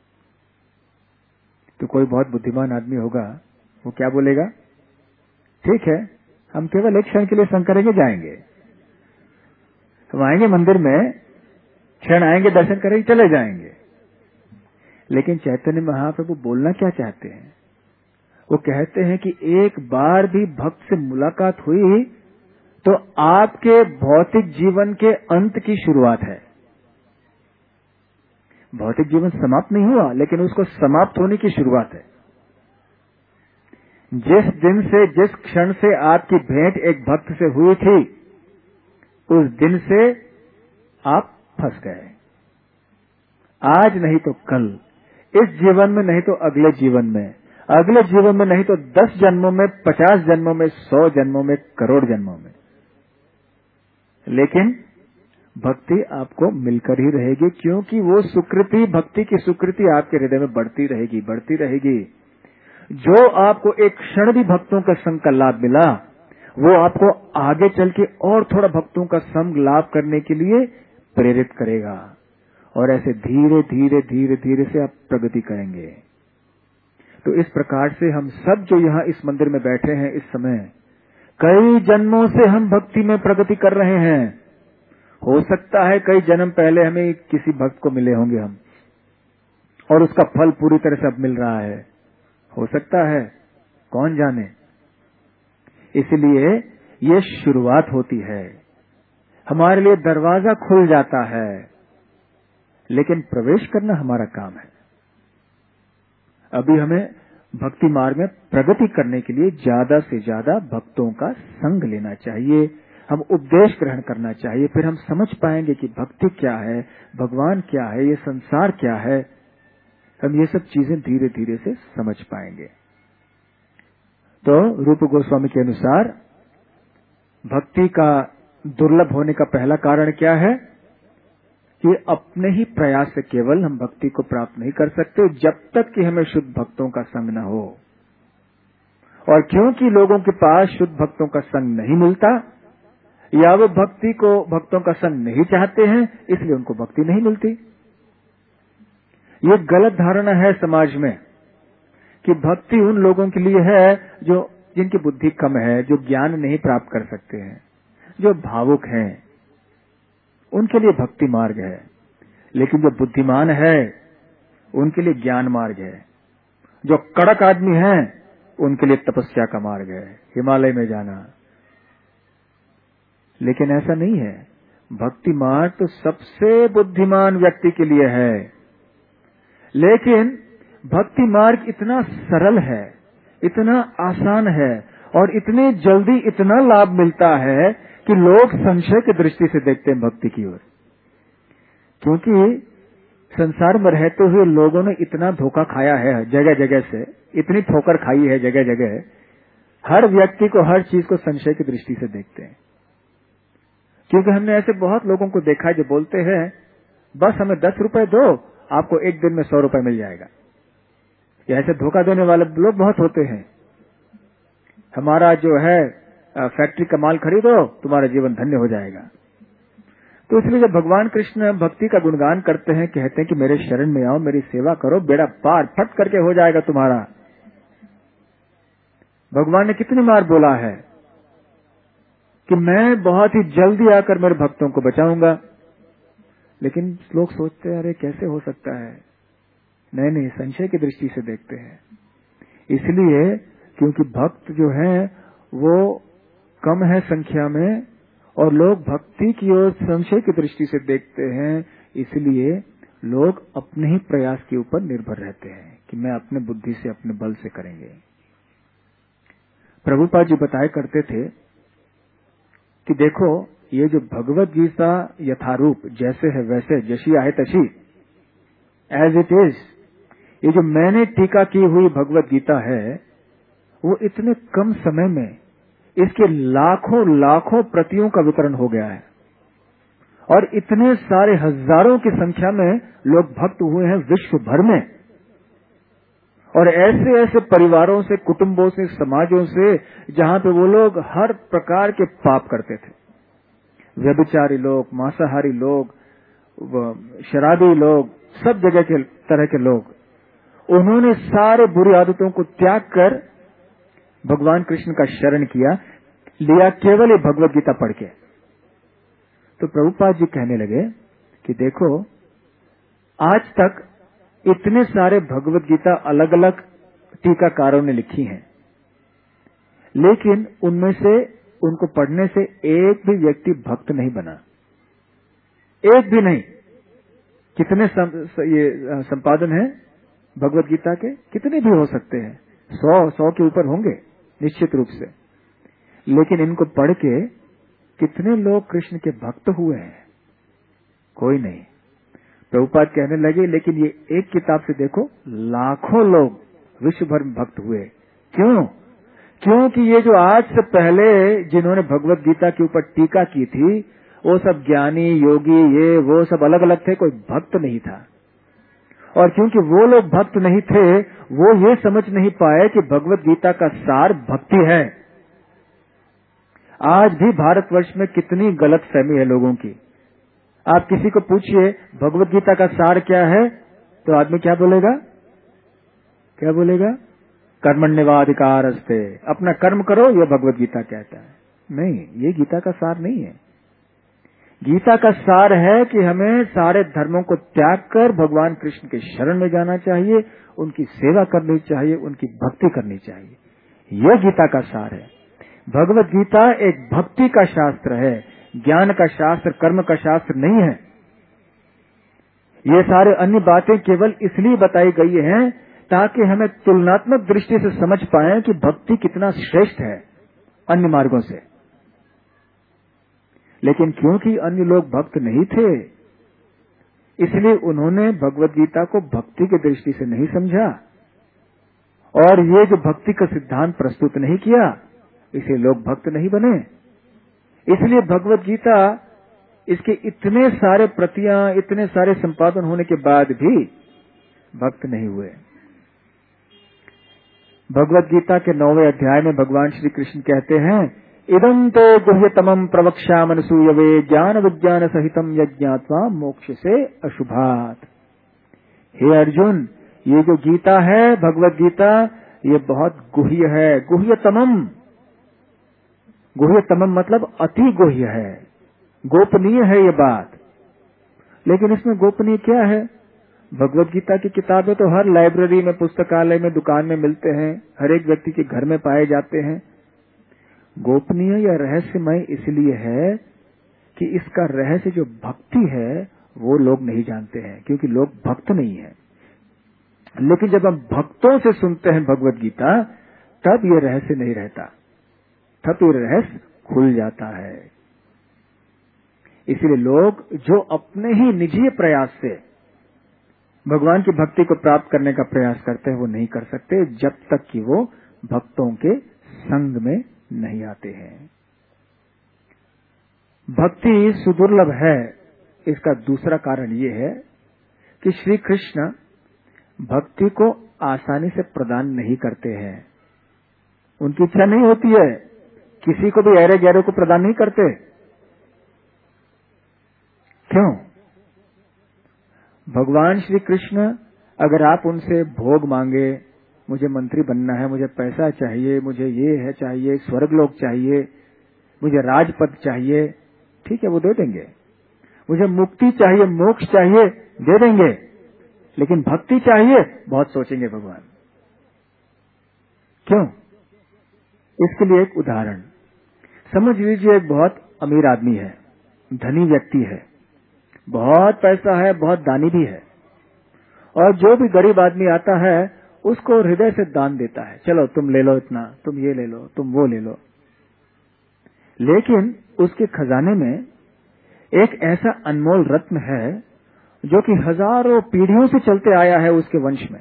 तो कोई बहुत बुद्धिमान आदमी होगा, वो क्या बोलेगा? ठीक है, हम केवल एक क्षण के लिए संग करेंगे, जाएंगे, हम आएंगे मंदिर में, क्षण आएंगे, दर्शन करेंगे, चले जाएंगे। लेकिन चैतन्य महाप्रभु बोलना क्या चाहते हैं? वो कहते हैं कि एक बार भी भक्त से मुलाकात हुई तो आपके भौतिक जीवन के अंत की शुरुआत है। भौतिक जीवन समाप्त नहीं हुआ, लेकिन उसको समाप्त होने की शुरुआत है। जिस दिन से, जिस क्षण से आपकी भेंट एक भक्त से हुई थी, उस दिन से आप फंस गए। आज नहीं तो कल, इस जीवन में नहीं तो अगले जीवन में, अगले जीवन में नहीं तो दस जन्मों में, पचास जन्मों में, सौ जन्मों में, करोड़ जन्मों में। लेकिन भक्ति आपको मिलकर ही रहेगी, क्योंकि वो सुकृति, भक्ति की सुकृति आपके हृदय में बढ़ती रहेगी, बढ़ती रहेगी। जो आपको एक क्षण भी भक्तों का संग का लाभ मिला, वो आपको आगे चल के और थोड़ा भक्तों का संग लाभ करने के लिए प्रेरित करेगा, और ऐसे धीरे धीरे धीरे धीरे से आप प्रगति करेंगे। तो इस प्रकार से हम सब जो यहाँ इस मंदिर में बैठे हैं इस समय, कई जन्मों से हम भक्ति में प्रगति कर रहे हैं। हो सकता है कई जन्म पहले हमें किसी भक्त को मिले होंगे हम, और उसका फल पूरी तरह से अब मिल रहा है, हो सकता है, कौन जाने। इसलिए ये शुरुआत होती है, हमारे लिए दरवाजा खुल जाता है, लेकिन प्रवेश करना हमारा काम है। अभी हमें भक्ति मार्ग में प्रगति करने के लिए ज्यादा से ज्यादा भक्तों का संग लेना चाहिए, हम उपदेश ग्रहण करना चाहिए, फिर हम समझ पाएंगे कि भक्ति क्या है, भगवान क्या है, ये संसार क्या है। हम ये सब चीजें धीरे धीरे से समझ पाएंगे। तो रूप गोस्वामी के अनुसार भक्ति का दुर्लभ होने का पहला कारण क्या है कि अपने ही प्रयास से केवल हम भक्ति को प्राप्त नहीं कर सकते जब तक कि हमें शुद्ध भक्तों का संग न हो। और क्योंकि लोगों के पास शुद्ध भक्तों का संग नहीं मिलता या वो भक्ति को भक्तों का संग नहीं चाहते हैं, इसलिए उनको भक्ति नहीं मिलती। ये गलत धारणा है समाज में कि भक्ति उन लोगों के लिए है जो जिनकी बुद्धि कम है, जो ज्ञान नहीं प्राप्त कर सकते हैं, जो भावुक हैं, उनके लिए भक्ति मार्ग है। लेकिन जो बुद्धिमान है उनके लिए ज्ञान मार्ग है। जो कड़क आदमी है उनके लिए तपस्या का मार्ग है, हिमालय में जाना। लेकिन ऐसा नहीं है। भक्ति मार्ग तो सबसे बुद्धिमान व्यक्ति के लिए है। लेकिन भक्ति मार्ग इतना सरल है, इतना आसान है और इतने जल्दी इतना लाभ मिलता है कि लोग संशय की दृष्टि से देखते हैं भक्ति की ओर। क्योंकि संसार में रहते हुए लोगों ने इतना धोखा खाया है, जगह जगह से इतनी ठोकर खाई है जगह जगह, हर व्यक्ति को हर चीज को संशय की दृष्टि से देखते हैं। क्योंकि हमने ऐसे बहुत लोगों को देखा है जो बोलते हैं बस हमें दस रुपए दो, आपको एक दिन में सौ रुपए मिल जाएगा। ऐसे धोखा देने वाले लोग बहुत होते हैं। हमारा जो है फैक्ट्री का माल खरीदो, तुम्हारा जीवन धन्य हो जाएगा। तो इसलिए जब भगवान कृष्ण भक्ति का गुणगान करते हैं, कहते हैं कि मेरे शरण में आओ, मेरी सेवा करो, बेड़ा पार फट करके हो जाएगा तुम्हारा। भगवान ने कितनी बार बोला है कि मैं बहुत ही जल्दी आकर मेरे भक्तों को बचाऊंगा। लेकिन लोग सोचते हैं अरे कैसे हो सकता है। नहीं नहीं, संशय की दृष्टि से देखते हैं। इसलिए क्योंकि भक्त जो हैं वो कम है संख्या में और लोग भक्ति की ओर संशय की दृष्टि से देखते हैं, इसलिए लोग अपने ही प्रयास के ऊपर निर्भर रहते हैं कि मैं अपने बुद्धि से, अपने बल से करेंगे। प्रभुपाद जी बताया करते थे कि देखो ये जो भगवत गीता यथारूप जैसे है वैसे, जैसी आए तशी, एज इट इज, ये जो मैंने टीका की हुई भगवत गीता है वो इतने कम समय में इसके लाखों लाखों प्रतियों का वितरण हो गया है और इतने सारे हजारों की संख्या में लोग भक्त हुए हैं विश्व भर में। और ऐसे ऐसे परिवारों से, कुटुंबों से, समाजों से जहां पे वो लोग हर प्रकार के पाप करते थे, व्यभिचारी लोग, मांसाहारी लोग, शराबी लोग, सब जगह के तरह के लोग, उन्होंने सारे बुरी आदतों को त्याग कर भगवान कृष्ण का शरण किया, लिया केवल ये भगवत गीता पढ़ के। तो प्रभुपाद जी कहने लगे कि देखो आज तक इतने सारे भगवत गीता अलग अलग टीकाकारों ने लिखी हैं, लेकिन उनमें से उनको पढ़ने से एक भी व्यक्ति भक्त नहीं बना, एक भी नहीं। कितने सं, ये संपादन है भगवत गीता के? कितने भी हो सकते हैं, सौ सौ के ऊपर होंगे निश्चित रूप से। लेकिन इनको पढ़ के कितने लोग कृष्ण के भक्त हुए हैं? कोई नहीं। प्रभुपाद कहने लगे लेकिन ये एक किताब से देखो लाखों लोग विश्व भर में भक्त हुए। क्यों? क्योंकि ये जो आज से पहले जिन्होंने भगवत गीता के ऊपर टीका की थी वो सब ज्ञानी, योगी, ये वो सब अलग अलग थे, कोई भक्त नहीं था। और क्योंकि वो लोग भक्त नहीं थे, वो ये समझ नहीं पाए कि भगवत गीता का सार भक्ति है। आज भी भारतवर्ष में कितनी गलत फहमी है लोगों की। आप किसी को पूछिए भगवत गीता का सार क्या है, तो आदमी क्या बोलेगा? क्या बोलेगा? कर्मण्येवाधिकारस्ते, अपना कर्म करो, ये भगवत गीता कहता है। नहीं, ये गीता का सार नहीं है। गीता का सार है कि हमें सारे धर्मों को त्याग कर भगवान कृष्ण के शरण में जाना चाहिए, उनकी सेवा करनी चाहिए, उनकी भक्ति करनी चाहिए। यह गीता का सार है। भगवत गीता एक भक्ति का शास्त्र है, ज्ञान का शास्त्र, कर्म का शास्त्र नहीं है। ये सारे अन्य बातें केवल इसलिए बताई गई हैं ताकि हमें तुलनात्मक दृष्टि से समझ पाएं कि भक्ति कितना श्रेष्ठ है अन्य मार्गों से। लेकिन क्योंकि अन्य लोग भक्त नहीं थे, इसलिए उन्होंने भगवत गीता को भक्ति की दृष्टि से नहीं समझा और ये जो भक्ति का सिद्धांत प्रस्तुत नहीं किया, इसे लोग भक्त नहीं बने। इसलिए भगवत गीता, इसके इतने सारे प्रतियां, इतने सारे संपादन होने के बाद भी भक्त नहीं हुए। भगवत गीता के नौवें अध्याय में भगवान श्री कृष्ण कहते हैं, इदं तो गुह्यतमं प्रवक्ष्यामनसूयवे ज्ञान विज्ञान सहितम यज्ञात्वा मोक्ष से अशुभात। हे अर्जुन, ये जो गीता है, भगवत गीता, ये बहुत गुह्य है। गुह्यतमम, गुह्यतमम मतलब अति गुह्य है, गोपनीय है ये बात। लेकिन इसमें गोपनीय क्या है? भगवत गीता की किताबें तो हर लाइब्रेरी में, पुस्तकालय में, दुकान में मिलते हैं, हर एक व्यक्ति के घर में पाए जाते हैं। गोपनीय या रहस्यमय इसलिए है कि इसका रहस्य जो भक्ति है वो लोग नहीं जानते हैं, क्योंकि लोग भक्त नहीं है। लेकिन जब हम भक्तों से सुनते हैं भगवत गीता, तब ये रहस्य नहीं रहता, तब ये रहस्य खुल जाता है। इसलिए लोग जो अपने ही निजी प्रयास से भगवान की भक्ति को प्राप्त करने का प्रयास करते हैं, वो नहीं कर सकते जब तक कि वो भक्तों के संग में नहीं आते हैं। भक्ति सुदुर्लभ है, इसका दूसरा कारण ये है कि श्री कृष्ण भक्ति को आसानी से प्रदान नहीं करते हैं। उनकी इच्छा नहीं होती है, किसी को भी ऐरे गैरे को प्रदान नहीं करते। क्यों? भगवान श्री कृष्ण, अगर आप उनसे भोग मांगे, मुझे मंत्री बनना है, मुझे पैसा चाहिए, मुझे ये है चाहिए, स्वर्गलोक चाहिए, मुझे राजपद चाहिए, ठीक है, वो दे देंगे। मुझे मुक्ति चाहिए, मोक्ष चाहिए, दे देंगे। लेकिन भक्ति चाहिए, बहुत सोचेंगे भगवान। क्यों? इसके लिए एक उदाहरण समझ लीजिए। एक बहुत अमीर आदमी है, धनी व्यक्ति है, बहुत पैसा है, बहुत दानी भी है, और जो भी गरीब आदमी आता है उसको हृदय से दान देता है। चलो तुम ले लो इतना, तुम ये ले लो, तुम वो ले लो। लेकिन उसके खजाने में एक ऐसा अनमोल रत्न है जो कि हजारों पीढ़ियों से चलते आया है उसके वंश में,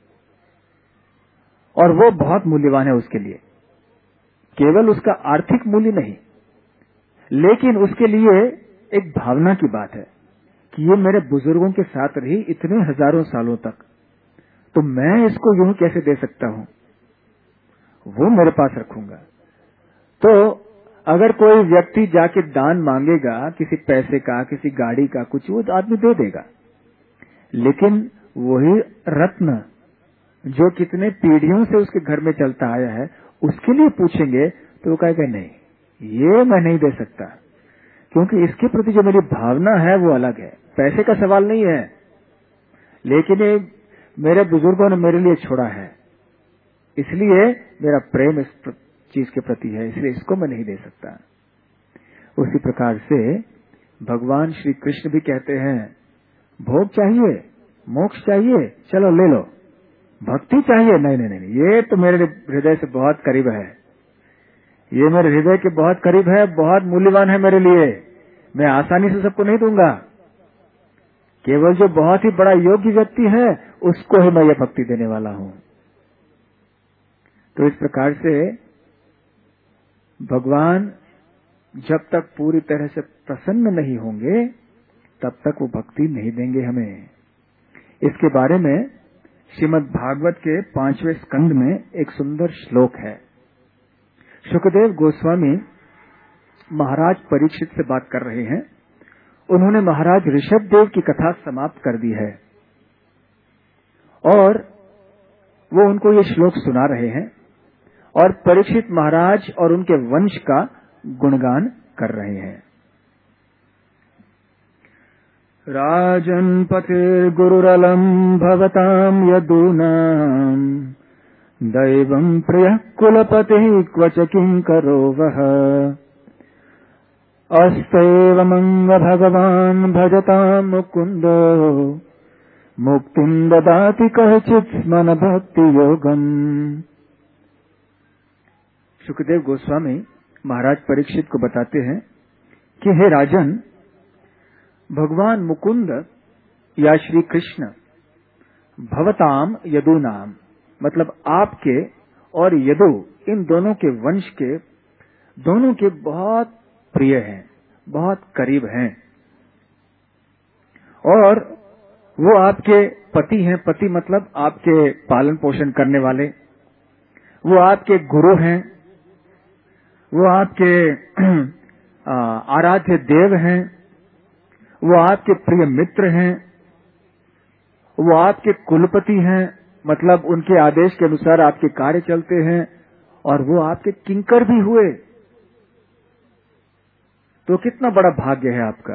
और वो बहुत मूल्यवान है उसके लिए। केवल उसका आर्थिक मूल्य नहीं, लेकिन उसके लिए एक भावना की बात है कि ये मेरे बुजुर्गों के साथ रही इतने हजारों सालों तक, तो मैं इसको यूं कैसे दे सकता हूं, वो मेरे पास रखूंगा। तो अगर कोई व्यक्ति जाके दान मांगेगा किसी पैसे का, किसी गाड़ी का, कुछ, वो आदमी दे देगा। लेकिन वही रत्न जो कितने पीढ़ियों से उसके घर में चलता आया है, उसके लिए पूछेंगे तो वो कहेगा नहीं, ये मैं नहीं दे सकता, क्योंकि इसके प्रति जो मेरी भावना है वो अलग है। पैसे का सवाल नहीं है, लेकिन ये मेरे बुजुर्गों ने मेरे लिए छोड़ा है, इसलिए मेरा प्रेम इस चीज के प्रति है, इसलिए इसको मैं नहीं दे सकता। उसी प्रकार से भगवान श्री कृष्ण भी कहते हैं, भोग चाहिए, मोक्ष चाहिए, चलो ले लो। भक्ति चाहिए, नहीं नहीं नहीं, ये तो मेरे हृदय से बहुत करीब है, ये मेरे हृदय के बहुत करीब है, बहुत मूल्यवान है मेरे लिए, मैं आसानी से सबको नहीं दूंगा। केवल जो बहुत ही बड़ा योग्य व्यक्ति है उसको ही मैं ये भक्ति देने वाला हूं। तो इस प्रकार से भगवान जब तक पूरी तरह से प्रसन्न नहीं होंगे तब तक वो भक्ति नहीं देंगे हमें। इसके बारे में श्रीमद् भागवत के पांचवें स्कंद में एक सुंदर श्लोक है। शुकदेव गोस्वामी महाराज परीक्षित से बात कर रहे हैं। उन्होंने महाराज ऋषभदेव की कथा समाप्त कर दी है और वो उनको ये श्लोक सुना रहे हैं और परीक्षित महाराज और उनके वंश का गुणगान कर रहे हैं। राजन पतिर्गुरुरलं भवतां यदूनां दैवं प्रियः कुलपतिः क्वच किंकरो वः अस्तेवमंग भगवान् भजतां मुकुन्दो मुक्तिं ददाति कश्चित् स्मन भक्ति योगम्। सुखदेव गोस्वामी महाराज परीक्षित को बताते हैं कि हे राजन, भगवान मुकुंद या श्री कृष्ण भवताम यदूनाम, मतलब आपके और यदु, इन दोनों के वंश के दोनों के बहुत प्रिय हैं, बहुत करीब हैं, और वो आपके पति हैं। पति मतलब आपके पालन पोषण करने वाले, वो आपके गुरु हैं, वो आपके आराध्य देव हैं, वो आपके प्रिय मित्र हैं, वो आपके कुलपति हैं, मतलब उनके आदेश के अनुसार आपके कार्य चलते हैं, और वो आपके किंकर भी हुए। तो कितना बड़ा भाग्य है आपका।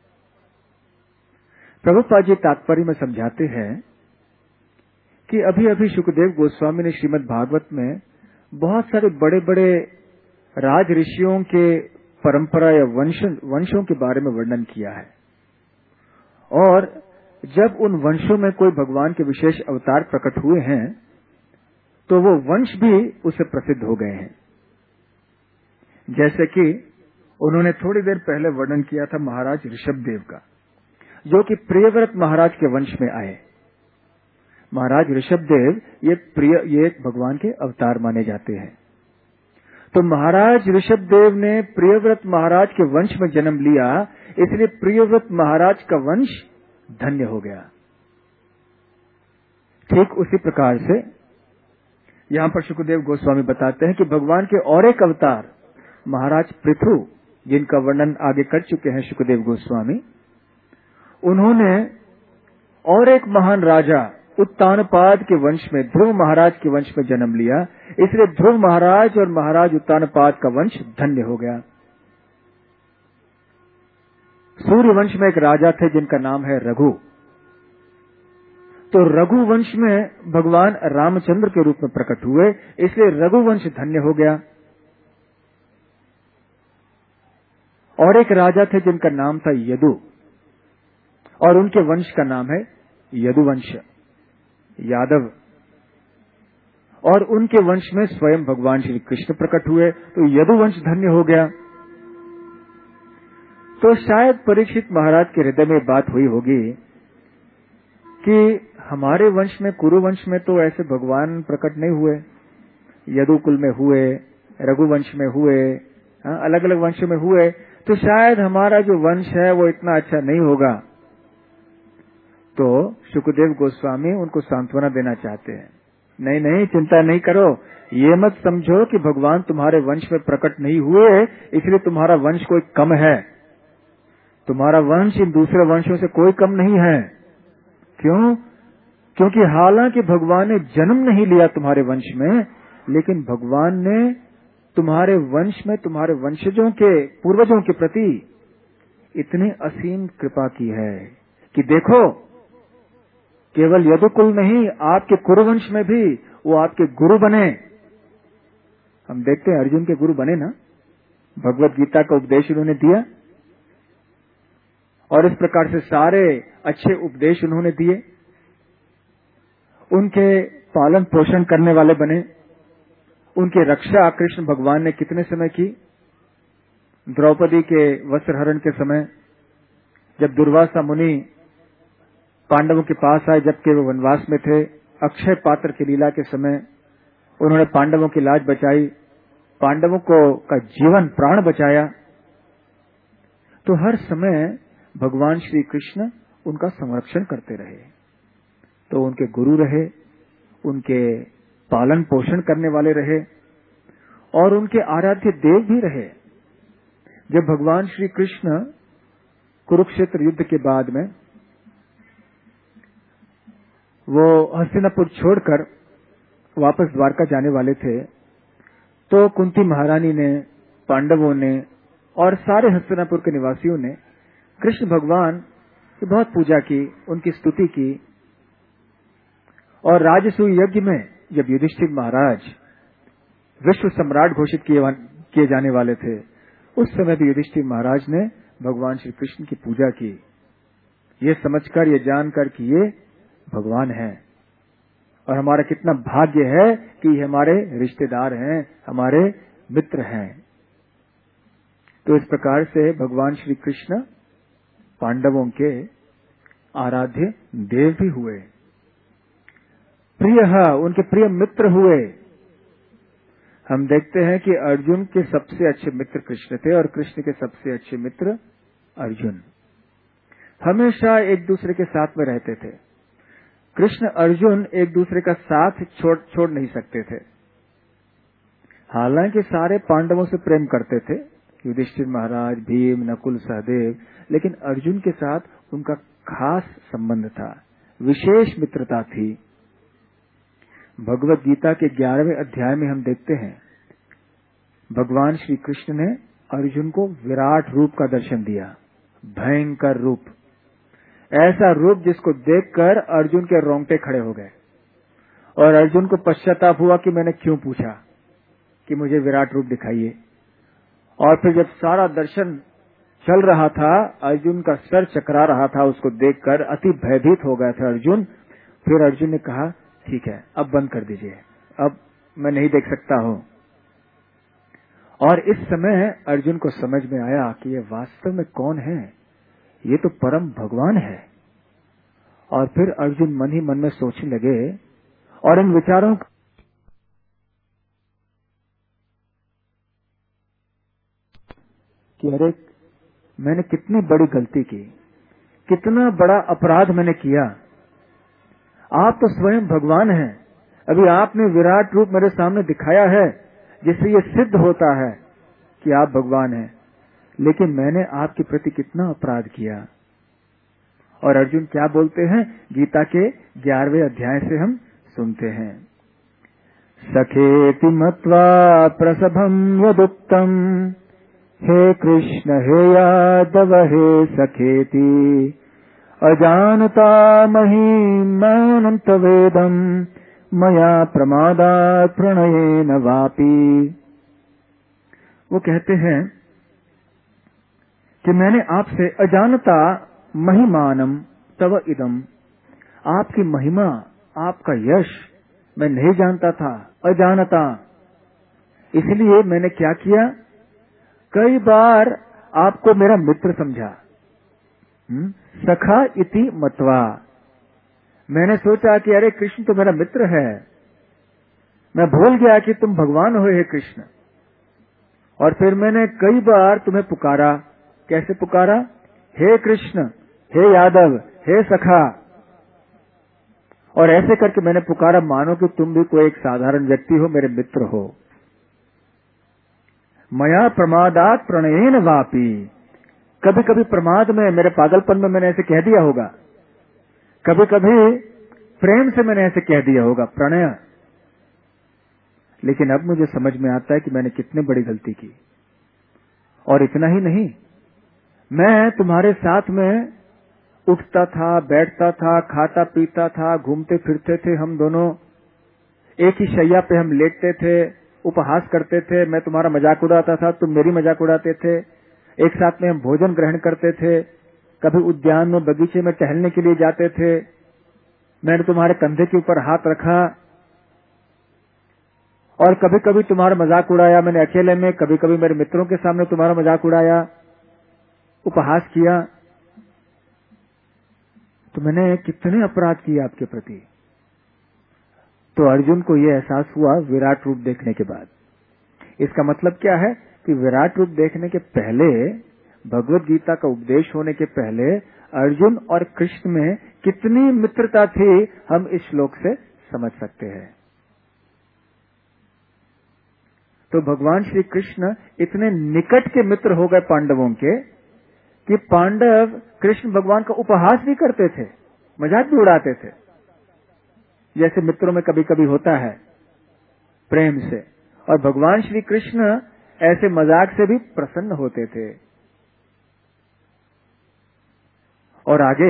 प्रभुपाद जी तात्पर्य में समझाते हैं कि अभी अभी शुकदेव गोस्वामी ने श्रीमद् भागवत में बहुत सारे बड़े बड़े राज ऋषियों के परंपरा या वंश वंशों के बारे में वर्णन किया है, और जब उन वंशों में कोई भगवान के विशेष अवतार प्रकट हुए हैं तो वो वंश भी उससे प्रसिद्ध हो गए हैं। जैसे कि उन्होंने थोड़ी देर पहले वर्णन किया था महाराज ऋषभदेव का, जो कि प्रियव्रत महाराज के वंश में आए। महाराज ऋषभदेव ये प्रिय ये एक भगवान के अवतार माने जाते हैं। तो महाराज ऋषभदेव ने प्रियव्रत महाराज के वंश में जन्म लिया, इसलिए प्रियव्रत महाराज का वंश धन्य हो गया। ठीक उसी प्रकार से यहाँ पर शुकदेव गोस्वामी बताते हैं कि भगवान के और एक अवतार महाराज पृथु, जिनका वर्णन आगे कर चुके हैं शुकदेव गोस्वामी, उन्होंने और एक महान राजा उत्तानपाद के वंश में, ध्रुव महाराज के वंश में जन्म लिया, इसलिए ध्रुव महाराज और महाराज उत्तानपाद का वंश धन्य हो गया। सूर्य वंश में एक राजा थे जिनका नाम है रघु, तो रघु वंश में भगवान रामचंद्र के रूप में प्रकट हुए, इसलिए रघु वंश धन्य हो गया। और एक राजा थे जिनका नाम था यदु, और उनके वंश का नाम है यदुवंश, यादव, और उनके वंश में स्वयं भगवान श्री कृष्ण प्रकट हुए, तो यदुवंश धन्य हो गया। तो शायद परीक्षित महाराज के हृदय में बात हुई होगी कि हमारे वंश में, कुरुवंश में तो ऐसे भगवान प्रकट नहीं हुए, यदुकुल में हुए, रघुवंश में हुए, अलग अलग वंशों में हुए, तो शायद हमारा जो वंश है वो इतना अच्छा नहीं होगा। तो शुकदेव गोस्वामी उनको सांत्वना देना चाहते हैं, नहीं नहीं चिंता नहीं करो, ये मत समझो कि भगवान तुम्हारे वंश में प्रकट नहीं हुए इसलिए तुम्हारा वंश कोई कम है। तुम्हारा वंश इन दूसरे वंशों से कोई कम नहीं है। क्यों? क्योंकि हालांकि भगवान ने जन्म नहीं लिया तुम्हारे वंश में, लेकिन भगवान ने तुम्हारे वंश में तुम्हारे वंशजों के, पूर्वजों के प्रति इतनी असीम कृपा की है कि देखो, केवल यदुकुल नहीं, आपके कुरुवंश में भी वो आपके गुरु बने। हम देखते हैं अर्जुन के गुरु बने ना, भगवत गीता का उपदेश उन्होंने दिया, और इस प्रकार से सारे अच्छे उपदेश उन्होंने दिए, उनके पालन पोषण करने वाले बने, उनकी रक्षा कृष्ण भगवान ने कितने समय की? द्रौपदी के वस्त्रहरण के समय, जब दुर्वासा मुनि पांडवों के पास आए जबकि वो वनवास में थे, अक्षय पात्र की लीला के समय उन्होंने पांडवों की लाज बचाई, पांडवों को का जीवन प्राण बचाया। तो हर समय भगवान श्री कृष्ण उनका संरक्षण करते रहे, तो उनके गुरु रहे, उनके पालन पोषण करने वाले रहे, और उनके आराध्य देव भी रहे। जब भगवान श्री कृष्ण कुरुक्षेत्र युद्ध के बाद में वो हस्तिनापुर छोड़कर वापस द्वारका जाने वाले थे, तो कुंती महारानी ने, पांडवों ने और सारे हस्तिनापुर के निवासियों ने कृष्ण भगवान की बहुत पूजा की, उनकी स्तुति की। और राजसूय यज्ञ में जब युधिष्ठिर महाराज विश्व सम्राट घोषित किए, किए जाने वाले थे, उस समय भी युधिष्ठिर महाराज ने भगवान श्री कृष्ण की पूजा की, ये समझकर, ये जानकर कि ये भगवान हैं, और हमारा कितना भाग्य है कि ये हमारे रिश्तेदार हैं, हमारे मित्र हैं। तो इस प्रकार से भगवान श्री कृष्ण पांडवों के आराध्य देव भी हुए। प्रिय, उनके प्रिय मित्र हुए। हम देखते हैं कि अर्जुन के सबसे अच्छे मित्र कृष्ण थे और कृष्ण के सबसे अच्छे मित्र अर्जुन। हमेशा एक दूसरे के साथ में रहते थे। कृष्ण अर्जुन एक दूसरे का साथ छोड़ छोड़ नहीं सकते थे। हालांकि सारे पांडवों से प्रेम करते थे, युधिष्ठिर महाराज, भीम, नकुल, सहदेव, लेकिन अर्जुन के साथ उनका खास संबंध था, विशेष मित्रता थी। भगवत गीता के ग्यारहवें अध्याय में हम देखते हैं भगवान श्री कृष्ण ने अर्जुन को विराट रूप का दर्शन दिया, भयंकर रूप, ऐसा रूप जिसको देखकर अर्जुन के रोंगटे खड़े हो गए और अर्जुन को पश्चाताप हुआ कि मैंने क्यों पूछा कि मुझे विराट रूप दिखाइए। और फिर जब सारा दर्शन चल रहा था, अर्जुन का सर चकरा रहा था, उसको देखकर अति भयभीत हो गया था अर्जुन। फिर अर्जुन ने कहा, ठीक है, अब बंद कर दीजिए, अब मैं नहीं देख सकता हूं। और इस समय अर्जुन को समझ में आया कि ये वास्तव में कौन है, ये तो परम भगवान है। और फिर अर्जुन मन ही मन में सोचने लगे और इन विचारों कि अरे मैंने कितनी बड़ी गलती की, कितना बड़ा अपराध मैंने किया। आप तो स्वयं भगवान हैं, अभी आपने विराट रूप मेरे सामने दिखाया है जिससे ये सिद्ध होता है कि आप भगवान हैं, लेकिन मैंने आपके प्रति कितना अपराध किया। और अर्जुन क्या बोलते हैं, गीता के ग्यारहवें अध्याय से हम सुनते हैं। सखेति मत्वा प्रसभं यदुक्तम्, हे कृष्ण हे यादव हे सखेति, अजानता महिमानन्तवेदम्, मया प्रमादात् प्रणयेन वापि। वो कहते हैं कि मैंने आपसे अजानता महिमानम तव इदम, आपकी महिमा, आपका यश मैं नहीं जानता था, अजानता। इसलिए मैंने क्या किया, कई बार आपको मेरा मित्र समझा, हुँ? सखा इति मत्वा, मैंने सोचा कि अरे कृष्ण तो मेरा मित्र है, मैं भूल गया कि तुम भगवान हो हे कृष्ण। और फिर मैंने कई बार तुम्हें पुकारा, कैसे पुकारा, हे कृष्ण, हे यादव, हे सखा, और ऐसे करके मैंने पुकारा मानो कि तुम भी कोई एक साधारण व्यक्ति हो, मेरे मित्र हो। मया प्रमादात प्रणयेन वापि, कभी कभी प्रमाद में, मेरे पागलपन में मैंने ऐसे कह दिया होगा, कभी कभी प्रेम से मैंने ऐसे कह दिया होगा, प्रणय। लेकिन अब मुझे समझ में आता है कि मैंने कितनी बड़ी गलती की। और इतना ही नहीं, मैं तुम्हारे साथ में उठता था, बैठता था, खाता पीता था, घूमते फिरते थे, हम दोनों एक ही शैया पे हम लेटते थे, उपहास करते थे, मैं तुम्हारा मजाक उड़ाता था, तुम मेरी मजाक उड़ाते थे, एक साथ में हम भोजन ग्रहण करते थे, कभी उद्यान में, बगीचे में टहलने के लिए जाते थे, मैंने तुम्हारे कंधे के ऊपर हाथ रखा और कभी कभी तुम्हारा मजाक उड़ाया मैंने अकेले में, कभी कभी मेरे मित्रों के सामने तुम्हारा मजाक उड़ाया, उपहास किया। तो मैंने कितने अपराध किए आपके प्रति। तो अर्जुन को यह एहसास हुआ विराट रूप देखने के बाद। इसका मतलब क्या है कि विराट रूप देखने के पहले, भगवत गीता का उपदेश होने के पहले अर्जुन और कृष्ण में कितनी मित्रता थी, हम इस श्लोक से समझ सकते हैं। तो भगवान श्री कृष्ण इतने निकट के मित्र हो गए पांडवों के कि पांडव कृष्ण भगवान का उपहास भी करते थे, मजाक भी उड़ाते थे, जैसे मित्रों में कभी कभी होता है प्रेम से। और भगवान श्री कृष्ण ऐसे मजाक से भी प्रसन्न होते थे। और आगे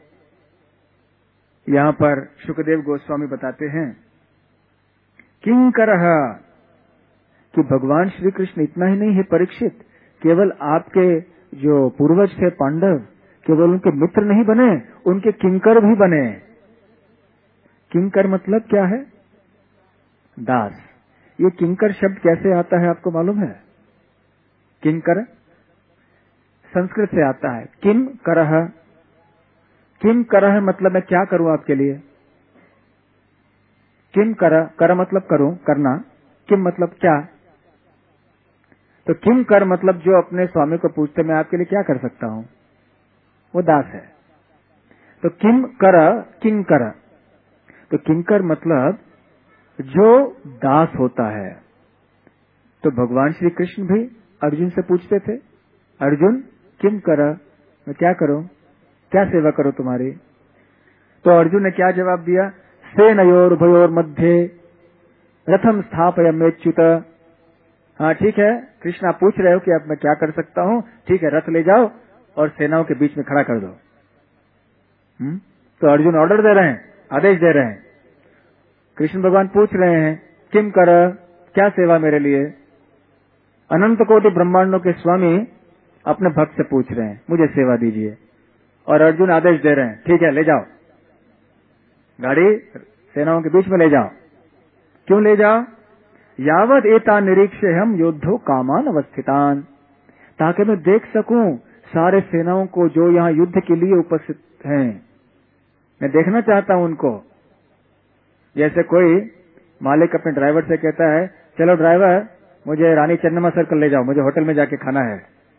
यहां पर शुकदेव गोस्वामी बताते हैं, किंकरः, कि भगवान श्री कृष्ण इतना ही नहीं है परीक्षित, केवल आपके जो पूर्वज थे पांडव, केवल उनके मित्र नहीं बने, उनके किंकर भी बने। किंकर मतलब क्या है, दास। ये किंकर शब्द कैसे आता है आपको मालूम है? किंकर संस्कृत से आता है, किम करह। किम करह मतलब मैं क्या करूं आपके लिए, किम कर, कर मतलब करूं, करना, किम मतलब क्या। तो किम कर मतलब जो अपने स्वामी को पूछते मैं आपके लिए क्या कर सकता हूं, वो दास है। तो किम कर, किंकर, तो किंकर मतलब जो दास होता है। तो भगवान श्री कृष्ण भी अर्जुन से पूछते थे, अर्जुन किम कर, मैं क्या करूं, क्या सेवा करो तुम्हारी। तो अर्जुन ने क्या जवाब दिया, सेनयोर भयोर मध्य रथम स्थापयमेच्युत। हाँ ठीक है कृष्ण, आप पूछ रहे हो कि अब मैं क्या कर सकता हूँ, ठीक है रथ ले जाओ और सेनाओं के बीच में खड़ा कर दो। हुँ? तो अर्जुन ऑर्डर दे रहे हैं, आदेश दे रहे हैं। कृष्ण भगवान पूछ रहे हैं किम कर, क्या सेवा मेरे लिए। अनंत कोटि ब्रह्मांडों के स्वामी अपने भक्त से पूछ रहे हैं मुझे सेवा दीजिए, और अर्जुन आदेश दे रहे हैं ठीक है ले जाओ, गाड़ी सेनाओं के बीच में ले जाओ। क्यों ले जाओ, यावत एता निरीक्षे हम योद्धो कामान अवस्थितान, ताकि मैं देख सकूं सारे सेनाओं को जो यहाँ युद्ध के लिए उपस्थित हैं, मैं देखना चाहता हूं उनको। जैसे कोई मालिक अपने ड्राइवर से कहता है चलो ड्राइवर मुझे रानी चन्नमा सर्कल ले जाओ, मुझे होटल में जाके खाना है।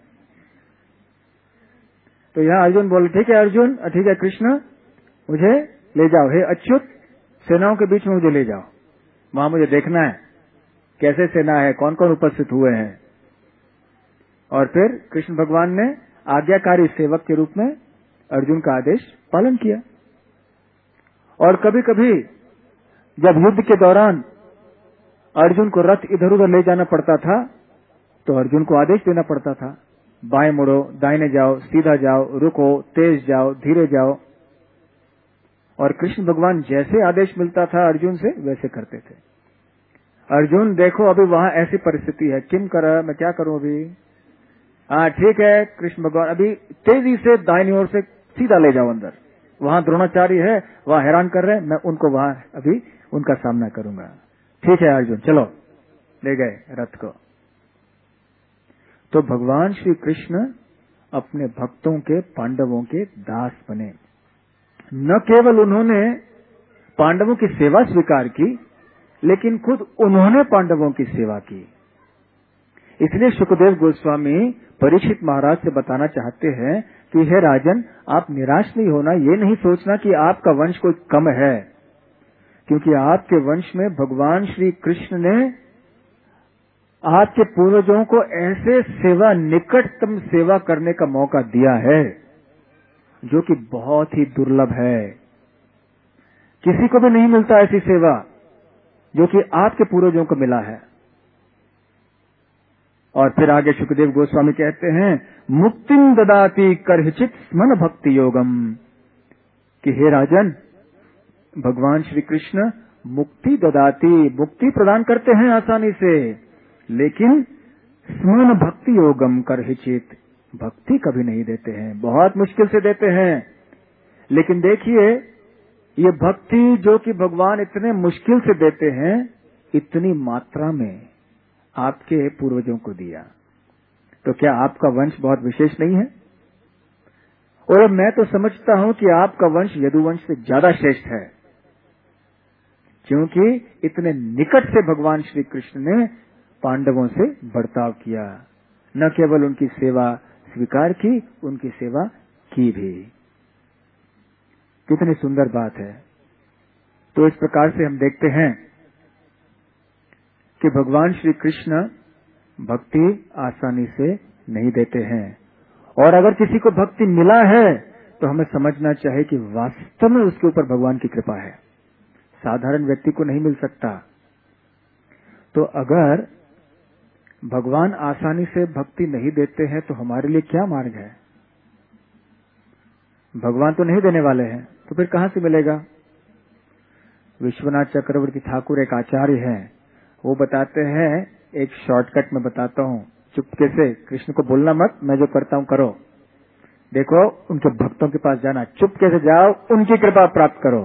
तो यहाँ अर्जुन बोले ठीक है अर्जुन, ठीक है कृष्ण मुझे ले जाओ, हे अच्युत सेनाओं के बीच में मुझे ले जाओ, वहां मुझे देखना है कैसे सेना है, कौन कौन उपस्थित हुए हैं। और फिर कृष्ण भगवान ने आज्ञाकारी सेवक के रूप में अर्जुन का आदेश पालन किया। और कभी कभी जब युद्ध के दौरान अर्जुन को रथ इधर उधर ले जाना पड़ता था तो अर्जुन को आदेश देना पड़ता था, बाएं मुड़ो, दाहिने जाओ, सीधा जाओ, रुको, तेज जाओ, धीरे जाओ। और कृष्ण भगवान जैसे आदेश मिलता था अर्जुन से वैसे करते थे। अर्जुन देखो अभी वहां ऐसी परिस्थिति है, किम कर, मैं क्या करूं अभी। हाँ ठीक है कृष्ण भगवान, अभी तेजी से दाहिनी ओर से सीधा ले जाओ अंदर, वहां द्रोणाचार्य है, वहां हैरान कर रहे हैं, मैं उनको वहां अभी उनका सामना करूंगा। ठीक है अर्जुन चलो, ले गए रथ को। तो भगवान श्री कृष्ण अपने भक्तों के, पांडवों के दास बने। न केवल उन्होंने पांडवों की सेवा स्वीकार की, लेकिन खुद उन्होंने पांडवों की सेवा की। इसलिए सुखदेव गोस्वामी परीक्षित महाराज से बताना चाहते हैं कि हे राजन, आप निराश नहीं होना, ये नहीं सोचना कि आपका वंश कोई कम है, क्योंकि आपके वंश में भगवान श्री कृष्ण ने आपके पूर्वजों को ऐसे सेवा, निकटतम सेवा करने का मौका दिया है जो कि बहुत ही दुर्लभ है। किसी को भी नहीं मिलता ऐसी सेवा जो कि आपके पूर्वजों को मिला है। और फिर आगे सुखदेव गोस्वामी कहते हैं मुक्तिम ददाति करहिचित स्मन भक्ति योगम, कि हे राजन भगवान श्री कृष्ण मुक्ति ददाति, मुक्ति प्रदान करते हैं आसानी से, लेकिन स्मन भक्ति योगम करहिचित, भक्ति कभी नहीं देते हैं, बहुत मुश्किल से देते हैं। लेकिन देखिए ये भक्ति जो कि भगवान इतने मुश्किल से देते हैं, इतनी मात्रा में आपके पूर्वजों को दिया, तो क्या आपका वंश बहुत विशेष नहीं है। और मैं तो समझता हूं कि आपका वंश यदुवंश से ज्यादा श्रेष्ठ है, क्योंकि इतने निकट से भगवान श्री कृष्ण ने पांडवों से बर्ताव किया, न केवल उनकी सेवा स्वीकार की, उनकी सेवा की भी। कितनी सुंदर बात है। तो इस प्रकार से हम देखते हैं कि भगवान श्री कृष्ण भक्ति आसानी से नहीं देते हैं, और अगर किसी को भक्ति मिला है तो हमें समझना चाहिए कि वास्तव में उसके ऊपर भगवान की कृपा है, साधारण व्यक्ति को नहीं मिल सकता। तो अगर भगवान आसानी से भक्ति नहीं देते हैं तो हमारे लिए क्या मार्ग है। भगवान तो नहीं देने वाले हैं, तो फिर कहां से मिलेगा। विश्वनाथ चक्रवर्ती ठाकुर एक आचार्य हैं, वो बताते हैं, एक शॉर्टकट में बताता हूं, चुपके से कृष्ण को बोलना मत, मैं जो करता हूं करो। देखो उनके भक्तों के पास जाना, चुपके से जाओ, उनकी कृपा प्राप्त करो।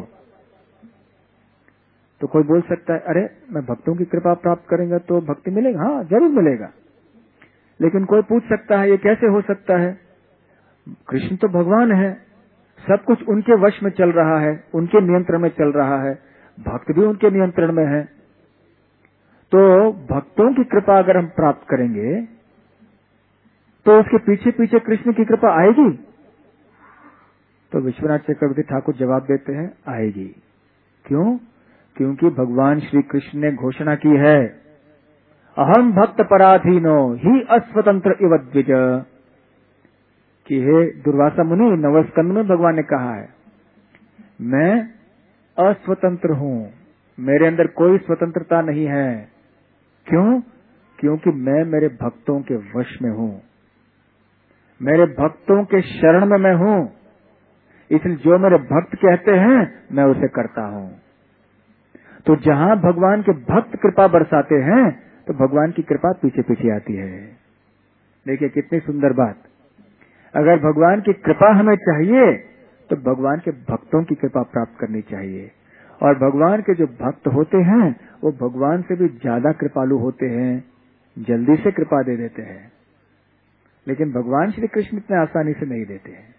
तो कोई बोल सकता है अरे मैं भक्तों की कृपा प्राप्त करेंगे तो भक्ति मिलेगा। हाँ जरूर मिलेगा, लेकिन कोई पूछ सकता है ये कैसे हो सकता है। कृष्ण तो भगवान है, सब कुछ उनके वश में चल रहा है, उनके नियंत्रण में चल रहा है। भक्त भी उनके नियंत्रण में है। तो भक्तों की कृपा अगर हम प्राप्त करेंगे तो उसके पीछे पीछे कृष्ण की कृपा आएगी। तो विश्वनाथ चक्रवर्ती ठाकुर जवाब देते हैं, आएगी। क्यों? क्योंकि भगवान श्री कृष्ण ने घोषणा की है, अहम भक्त पराधीनो ही अस्वतंत्र इव द्विज, कि हे दुर्वासा मुनि, नवस्कंद में भगवान ने कहा है, मैं अस्वतंत्र हूं, मेरे अंदर कोई स्वतंत्रता नहीं है। क्यों? क्योंकि मैं मेरे भक्तों के वश में हूं, मेरे भक्तों के शरण में मैं हूं, इसलिए जो मेरे भक्त कहते हैं मैं उसे करता हूं। तो जहां भगवान के भक्त कृपा बरसाते हैं तो भगवान की कृपा पीछे पीछे आती है। देखिए कितनी सुंदर बात। अगर भगवान की कृपा हमें चाहिए तो भगवान के भक्तों की कृपा प्राप्त करनी चाहिए। और भगवान के जो भक्त होते हैं वो भगवान से भी ज्यादा कृपालु होते हैं, जल्दी से कृपा दे देते हैं। लेकिन भगवान श्री कृष्ण इतने आसानी से नहीं देते हैं।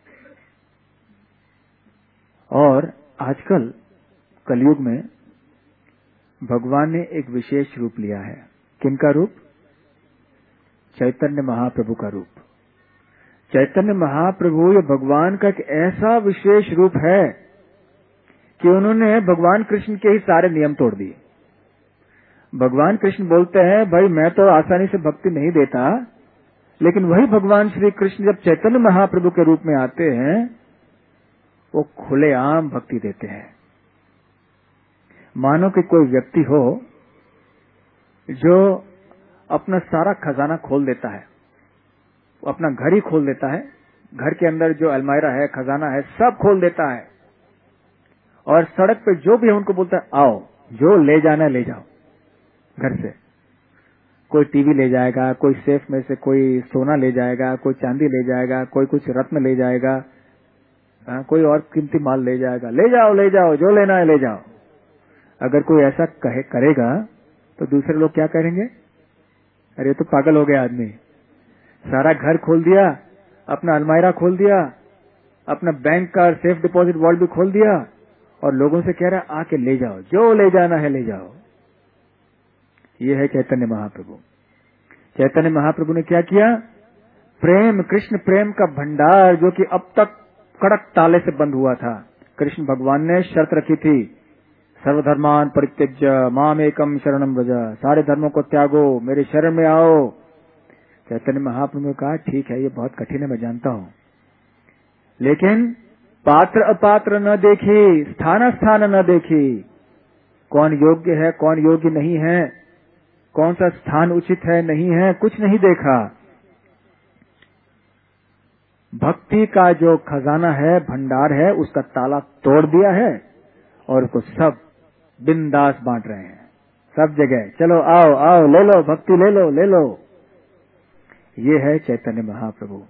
और आजकल कलयुग में भगवान ने एक विशेष रूप लिया है। किनका रूप? चैतन्य महाप्रभु का रूप। चैतन्य महाप्रभु ये भगवान का एक ऐसा विशेष रूप है कि उन्होंने भगवान कृष्ण के ही सारे नियम तोड़ दिए। भगवान कृष्ण बोलते हैं, भाई मैं तो आसानी से भक्ति नहीं देता, लेकिन वही भगवान श्री कृष्ण जब चैतन्य महाप्रभु के रूप में आते हैं वो खुलेआम भक्ति देते हैं। मानो कि कोई व्यक्ति हो जो अपना सारा खजाना खोल देता है, वो अपना घर ही खोल देता है, घर के अंदर जो अलमायरा है, खजाना है, सब खोल देता है, और सड़क पे जो भी है उनको बोलता है, आओ जो ले जाना ले जाओ घर से। कोई टीवी ले जाएगा, कोई सेफ में से कोई सोना ले जाएगा, कोई चांदी ले जाएगा, कोई कुछ रत्न ले जाएगा, आ, कोई और कीमती माल ले जाएगा, ले जाओ ले जाओ जो लेना है ले जाओ। अगर कोई ऐसा कहे करेगा तो दूसरे लोग क्या करेंगे? अरे तो पागल हो गया आदमी, सारा घर खोल दिया, अपना अलमायरा खोल दिया, अपना बैंक का सेफ डिपॉजिट वॉल्ट भी खोल दिया, और लोगों से कह रहा है आके ले जाओ, जो ले जाना है ले जाओ। ये है चैतन्य महाप्रभु। चैतन्य महाप्रभु ने क्या किया? प्रेम, कृष्ण प्रेम का भंडार जो कि अब तक कड़क ताले से बंद हुआ था, कृष्ण भगवान ने शर्त रखी थी, सर्वधर्मान परित्यज्य माम एकम शरणम व्रज, सारे धर्मों को त्यागो, मेरे शरण में आओ। चैतन्य महाप्रभु ने कहा, ठीक है ये बहुत कठिन है मैं जानता हूं, लेकिन पात्र अपात्र न देखी, स्थान स्थान न देखी, कौन योग्य है कौन योग्य नहीं है, कौन सा स्थान उचित है नहीं है, कुछ नहीं देखा। भक्ति का जो खजाना है, भंडार है, उसका ताला तोड़ दिया है और उसको सब बिंदास बांट रहे हैं सब जगह। चलो आओ आओ ले लो, भक्ति ले लो ले लो। ये है चैतन्य महाप्रभु।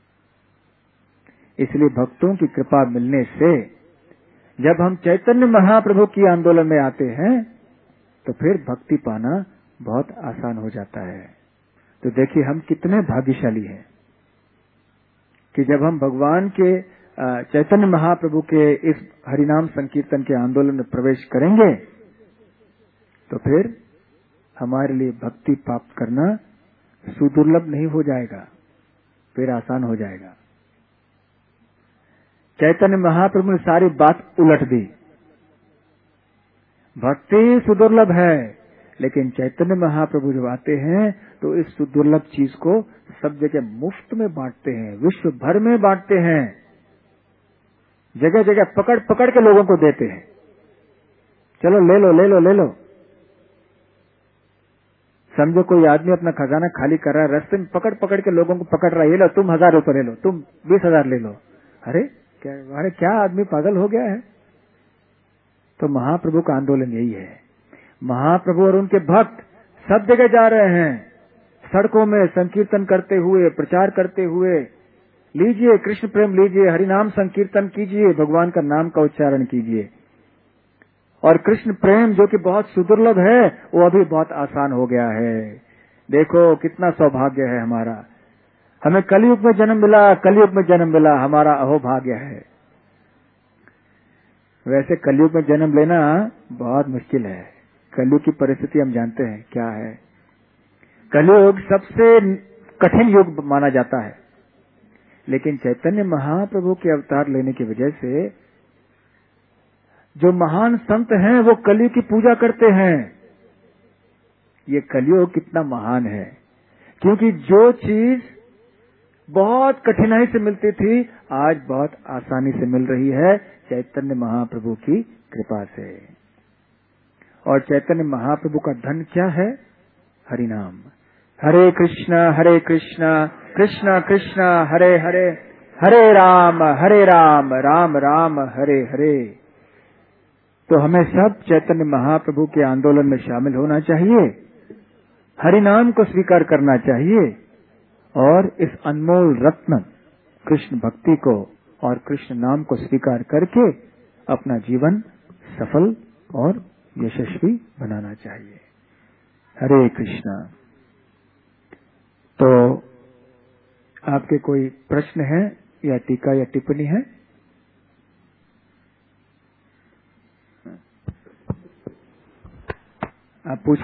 इसलिए भक्तों की कृपा मिलने से जब हम चैतन्य महाप्रभु की आंदोलन में आते हैं तो फिर भक्ति पाना बहुत आसान हो जाता है। तो देखिए हम कितने भाग्यशाली हैं कि जब हम भगवान के चैतन्य महाप्रभु के इस हरिनाम संकीर्तन के आंदोलन में प्रवेश करेंगे तो फिर हमारे लिए भक्ति प्राप्त करना सुदुर्लभ नहीं हो जाएगा, फिर आसान हो जाएगा। चैतन्य महाप्रभु ने सारी बात उलट दी। भक्ति सुदुर्लभ है, लेकिन चैतन्य महाप्रभु जब आते हैं तो इस सुदुर्लभ चीज को सब जगह मुफ्त में बांटते हैं, विश्व भर में बांटते हैं, जगह जगह पकड़ पकड़ के लोगों को देते हैं। चलो ले लो ले लो ले लो। समझो कोई आदमी अपना खजाना खाली कर रहा है, रास्ते में पकड़ पकड़ के लोगों को पकड़ रहा है, ये लो तुम हजार रुपए ले लो, तुम बीस हजार ले लो। अरे क्या अरे क्या आदमी पागल हो गया है? तो महाप्रभु का आंदोलन यही है। महाप्रभु और उनके भक्त सब जगह जा रहे हैं, सड़कों में संकीर्तन करते हुए, प्रचार करते हुए, लीजिए कृष्ण प्रेम लीजिए, हरिनाम संकीर्तन कीजिए, भगवान का नाम का उच्चारण कीजिए। और कृष्ण प्रेम जो कि बहुत सुदुर्लभ है वो अभी बहुत आसान हो गया है। देखो कितना सौभाग्य है हमारा, हमें कलयुग में जन्म मिला, कलयुग में जन्म मिला, हमारा अहोभाग्य है। वैसे कलयुग में जन्म लेना बहुत मुश्किल है। कलयुग की परिस्थिति हम जानते हैं क्या है। कलयुग सबसे कठिन युग माना जाता है, लेकिन चैतन्य महाप्रभु के अवतार लेने की वजह से जो महान संत हैं वो कलयुग की पूजा करते हैं। ये कलयुग कितना महान है, क्योंकि जो चीज बहुत कठिनाई से मिलती थी आज बहुत आसानी से मिल रही है चैतन्य महाप्रभु की कृपा से। और चैतन्य महाप्रभु का धन क्या है? हरि नाम। हरे कृष्णा हरे कृष्णा कृष्णा कृष्णा हरे हरे, हरे राम हरे राम राम राम हरे हरे। तो हमें सब चैतन्य महाप्रभु के आंदोलन में शामिल होना चाहिए, हरि नाम को स्वीकार करना चाहिए और इस अनमोल रत्न कृष्ण भक्ति को और कृष्ण नाम को स्वीकार करके अपना जीवन सफल और यशस्वी बनाना चाहिए। हरे कृष्णा। तो आपके कोई प्रश्न है या टीका या टिप्पणी है? आप पूछ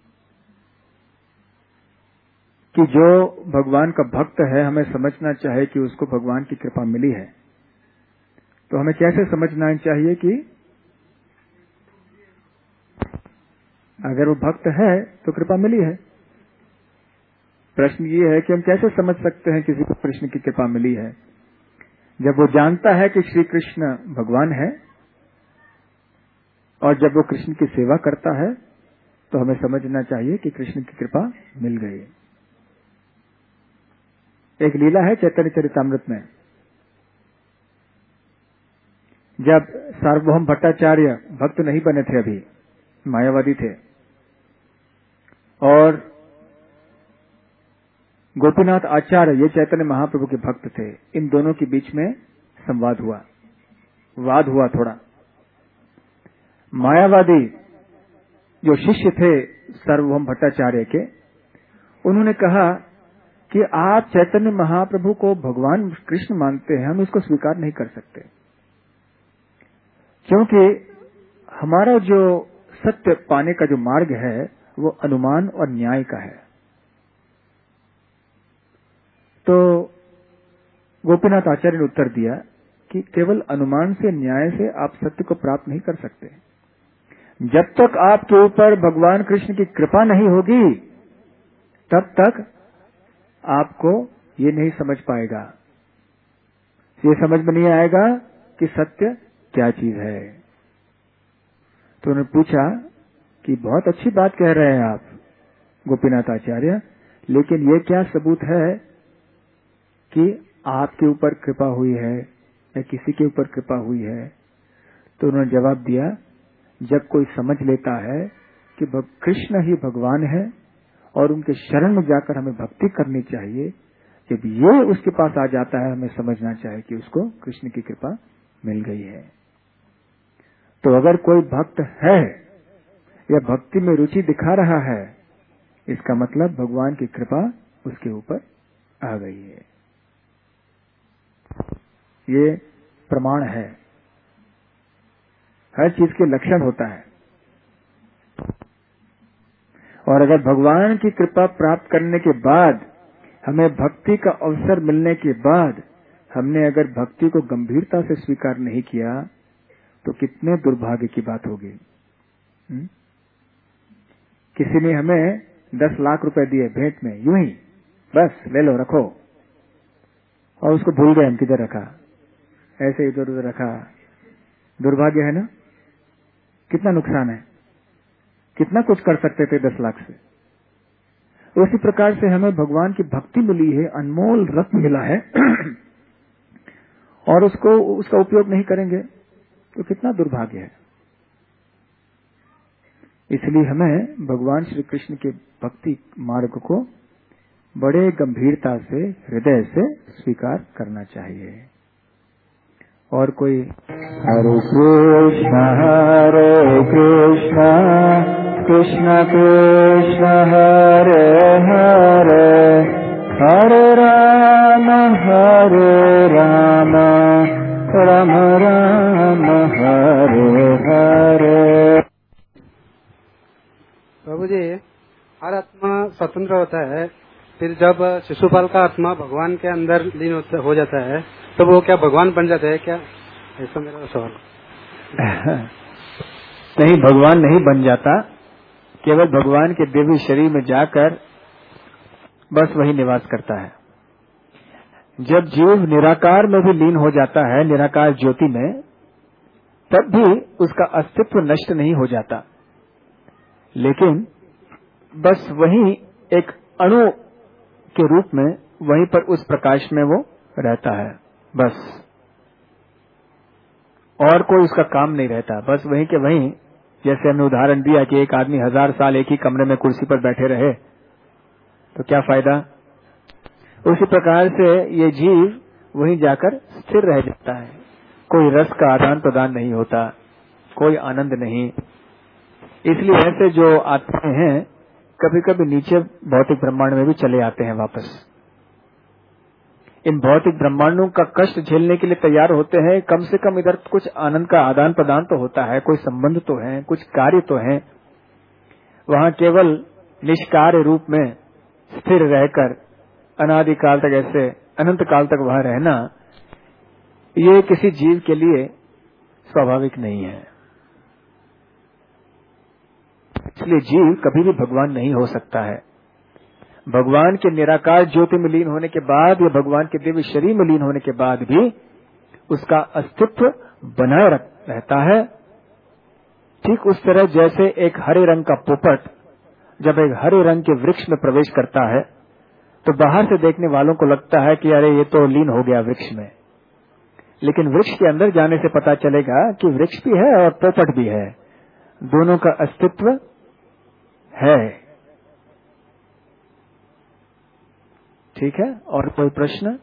कि जो भगवान का भक्त है हमें समझना चाहिए कि उसको भगवान की कृपा मिली है, तो हमें कैसे समझना चाहिए कि अगर वो भक्त है तो कृपा मिली है। प्रश्न ये है कि हम कैसे समझ सकते हैं किसी को कृष्ण की कृपा मिली है? जब वो जानता है कि श्री कृष्ण भगवान है और जब वो कृष्ण की सेवा करता है तो हमें समझना चाहिए कि कृष्ण की कृपा मिल गई। एक लीला है चैतन्य चरितामृत में, जब सार्वभौम भट्टाचार्य भक्त नहीं बने थे, अभी मायावादी थे, और गोपीनाथ आचार्य ये चैतन्य महाप्रभु के भक्त थे, इन दोनों के बीच में संवाद हुआ, वाद हुआ थोड़ा। मायावादी जो शिष्य थे सार्वभौम भट्टाचार्य के, उन्होंने कहा कि आप चैतन्य महाप्रभु को भगवान कृष्ण मानते हैं, हम इसको स्वीकार नहीं कर सकते, क्योंकि हमारा जो सत्य पाने का जो मार्ग है वो अनुमान और न्याय का है। तो गोपीनाथ आचार्य ने उत्तर दिया कि केवल अनुमान से, न्याय से आप सत्य को प्राप्त नहीं कर सकते। जब तक आपके ऊपर भगवान कृष्ण की कृपा नहीं होगी तब तक आपको ये नहीं समझ पाएगा, ये समझ में नहीं आएगा कि सत्य क्या चीज है। तो उन्होंने पूछा कि बहुत अच्छी बात कह रहे हैं आप गोपीनाथ आचार्य, लेकिन ये क्या सबूत है कि आपके ऊपर कृपा हुई है या किसी के ऊपर कृपा हुई है? तो उन्होंने जवाब दिया, जब कोई समझ लेता है कि कृष्ण ही भगवान है और उनके शरण में जाकर हमें भक्ति करनी चाहिए, जब ये उसके पास आ जाता है हमें समझना चाहिए कि उसको कृष्ण की कृपा मिल गई है। तो अगर कोई भक्त है या भक्ति में रुचि दिखा रहा है, इसका मतलब भगवान की कृपा उसके ऊपर आ गई है। ये प्रमाण है, हर चीज के लक्षण होता है। और अगर भगवान की कृपा प्राप्त करने के बाद, हमें भक्ति का अवसर मिलने के बाद हमने अगर भक्ति को गंभीरता से स्वीकार नहीं किया तो कितने दुर्भाग्य की बात होगी। हुँ? किसी ने हमें दस लाख रुपए दिए भेंट में, यूं ही बस ले लो रखो, और उसको भूल गए हम किधर रखा, ऐसे इधर उधर रखा। दुर्भाग्य है ना? कितना नुकसान है, कितना कुछ कर सकते थे दस लाख से। उसी प्रकार से हमें भगवान की भक्ति मिली है, अनमोल रत्न मिला है और उसको उसका उपयोग नहीं करेंगे तो कितना दुर्भाग्य है। इसलिए हमें भगवान श्री कृष्ण के भक्ति मार्ग को बड़े गंभीरता से, हृदय से स्वीकार करना चाहिए। और कोई? हरे कृष्ण हरे कृष्ण कृष्ण कृष्ण हरे हरे, हरे राम हरे राम राम राम हरे दूसरा होता है, फिर जब शिशुपाल का आत्मा भगवान के अंदर लीन हो जाता है तो वो क्या भगवान बन जाता है क्या? ऐसा मेरा सवाल। नहीं, भगवान नहीं बन जाता, केवल भगवान के दिव्य शरीर में जाकर बस वही निवास करता है। जब जीव निराकार में भी लीन हो जाता है, निराकार ज्योति में, तब भी उसका अस्तित्व नष्ट नहीं हो जाता, लेकिन बस वही एक अणु के रूप में वहीं पर उस प्रकाश में वो रहता है, बस और कोई उसका काम नहीं रहता। बस वहीं के वहीं, जैसे हमने उदाहरण दिया कि एक आदमी हजार साल एक ही कमरे में कुर्सी पर बैठे रहे तो क्या फायदा, उसी प्रकार से ये जीव वहीं जाकर स्थिर रह जाता है। कोई रस का आदान प्रदान नहीं होता, कोई आनंद नहीं। इसलिए ऐसे जो आत्माएं हैं कभी कभी नीचे भौतिक ब्रह्मांड में भी चले आते हैं वापस। इन भौतिक ब्रह्मांडों का कष्ट झेलने के लिए तैयार होते हैं। कम से कम इधर कुछ आनंद का आदान प्रदान तो होता है, कोई संबंध तो है, कुछ कार्य तो है। वहां केवल निष्कार्य रूप में स्थिर रहकर अनादिकाल तक, ऐसे अनंत काल तक वहां रहना, ये किसी जीव के लिए स्वाभाविक नहीं है। इसलिए जीव कभी भी भगवान नहीं हो सकता है। भगवान के निराकार ज्योति में लीन होने के बाद या भगवान के दिव्य शरीर में लीन होने के बाद भी उसका अस्तित्व बनाए रहता है। ठीक उस तरह जैसे एक हरे रंग का पोपट जब एक हरे रंग के वृक्ष में प्रवेश करता है तो बाहर से देखने वालों को लगता है कि अरे ये तो लीन हो गया वृक्ष में, लेकिन वृक्ष के अंदर जाने से पता चलेगा कि वृक्ष भी है और पोपट भी है, दोनों का अस्तित्व है। ठीक है, और कोई प्रश्न?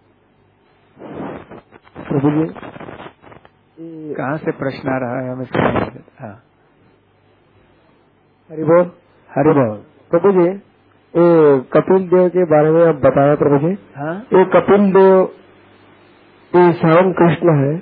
प्रभु जी, कहाँ से प्रश्न आ रहा है हमें? हाँ, हरि बोल। हरि बोल। प्रभु जी, ये कपिल देव के बारे में आप बताया प्रभु जी। हाँ, ये कपिल देव ये स्वयं कृष्ण है।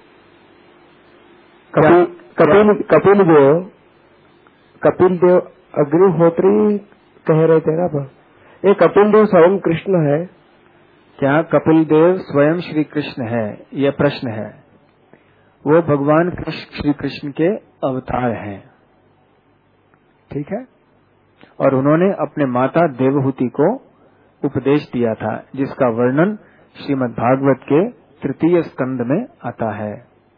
कपिल कपिल कपिल देव कपिल देव अग्निहोत्री कह रहे थे ना, ये कपिल देव स्वयं कृष्ण है क्या? कपिल देव स्वयं श्री कृष्ण है, यह प्रश्न है। वो भगवान श्री कृष्ण के अवतार हैं, ठीक है, और उन्होंने अपने माता देवहूति को उपदेश दिया था, जिसका वर्णन श्रीमद् भागवत के तृतीय स्कंद में आता है।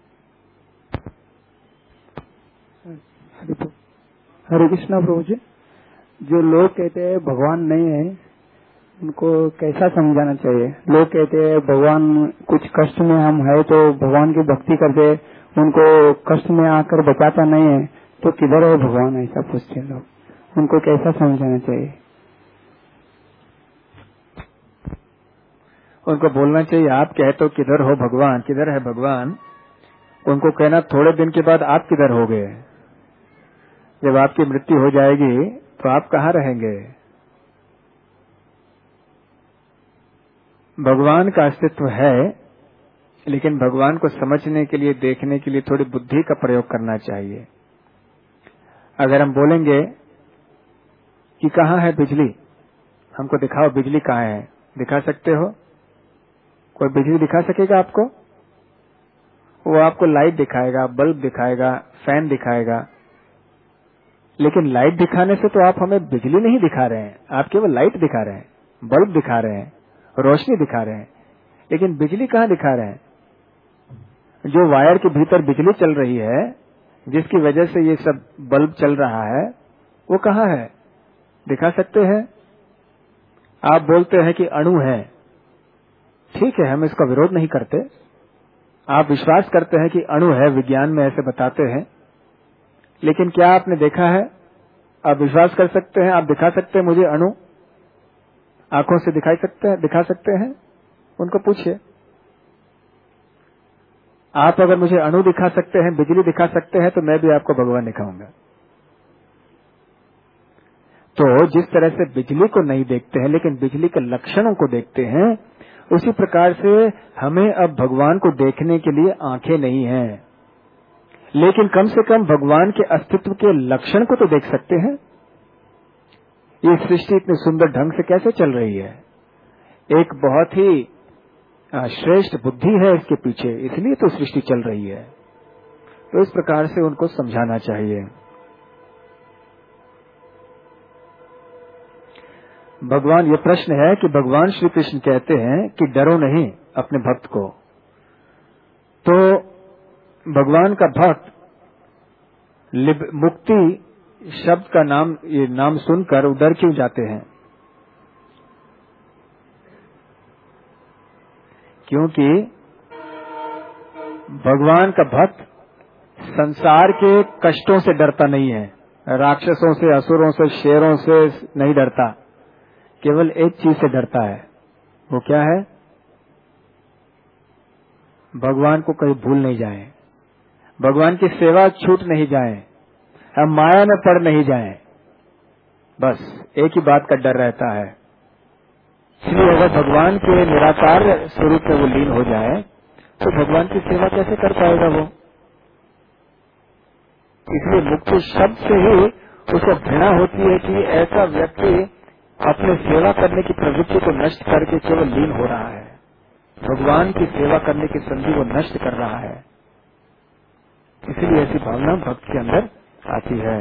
हरे कृष्णा प्रभु जी, जो लोग कहते हैं भगवान नहीं है उनको कैसा समझाना चाहिए? लोग कहते हैं भगवान कुछ कष्ट में हम है तो भगवान की भक्ति करते, उनको कष्ट में आकर बचाता नहीं है तो किधर है भगवान, ऐसा पूछते हैं लोग, उनको कैसा समझाना चाहिए? उनको बोलना चाहिए आप कहते हो किधर हो भगवान, किधर है भगवान। उनको कहना थोड़े दिन के बाद आप किधर हो गए, जब आपकी मृत्यु हो जाएगी तो आप कहाँ रहेंगे। भगवान का अस्तित्व है, लेकिन भगवान को समझने के लिए, देखने के लिए थोड़ी बुद्धि का प्रयोग करना चाहिए। अगर हम बोलेंगे कि कहाँ है बिजली, हमको दिखाओ बिजली कहाँ है, दिखा सकते हो? कोई बिजली दिखा सकेगा आपको? वो आपको लाइट दिखाएगा, बल्ब दिखाएगा, फैन दिखाएगा, लेकिन लाइट दिखाने से तो आप हमें बिजली नहीं दिखा रहे हैं, आप केवल लाइट दिखा रहे हैं, बल्ब दिखा रहे हैं, रोशनी दिखा रहे हैं, लेकिन बिजली कहाँ दिखा रहे हैं? जो वायर के भीतर बिजली चल रही है, जिसकी वजह से ये सब बल्ब चल रहा है, वो कहाँ है? दिखा सकते हैं? आप बोलते हैं कि अणु है, ठीक है, हम इसका विरोध नहीं करते। आप विश्वास करते हैं कि अणु है, विज्ञान में ऐसे बताते हैं, लेकिन क्या आपने देखा है? आप विश्वास कर सकते हैं, आप दिखा सकते हैं मुझे अणु? आंखों से दिखाई सकते हैं, दिखा सकते हैं? उनको पूछिए। आप अगर मुझे अणु दिखा सकते हैं, बिजली दिखा सकते हैं, तो मैं भी आपको भगवान दिखाऊंगा। तो जिस तरह से बिजली को नहीं देखते हैं लेकिन बिजली के लक्षणों को देखते हैं, उसी प्रकार से हमें अब भगवान को देखने के लिए आंखें नहीं हैं, लेकिन कम से कम भगवान के अस्तित्व के लक्षण को तो देख सकते हैं। ये सृष्टि इतने सुंदर ढंग से कैसे चल रही है? एक बहुत ही श्रेष्ठ बुद्धि है इसके पीछे, इसलिए तो सृष्टि चल रही है। तो इस प्रकार से उनको समझाना चाहिए। भगवान, ये प्रश्न है कि भगवान श्री कृष्ण कहते हैं कि डरो नहीं अपने भक्त को, तो भगवान का भक्त मुक्ति शब्द का नाम ये नाम सुनकर उधर क्यों जाते हैं? क्योंकि भगवान का भक्त संसार के कष्टों से डरता नहीं है, राक्षसों से, असुरों से, शेरों से नहीं डरता, केवल एक चीज से डरता है। वो क्या है? भगवान को कहीं भूल नहीं जाए, भगवान की सेवा छूट नहीं जाए, हम माया में पड़ नहीं जाए, बस एक ही बात का डर रहता है। इसलिए अगर भगवान के निराकार स्वरूप में वो लीन हो जाए तो भगवान की सेवा कैसे कर पाएगा वो? इसलिए मुक्ति शब्द से ही उसको घृणा होती है कि ऐसा व्यक्ति अपने सेवा करने की प्रवृत्ति को नष्ट करके केवल लीन हो रहा है, भगवान की सेवा करने की संधि को नष्ट कर रहा है। इसलिए ऐसी भावना भक्त के अंदर आती है।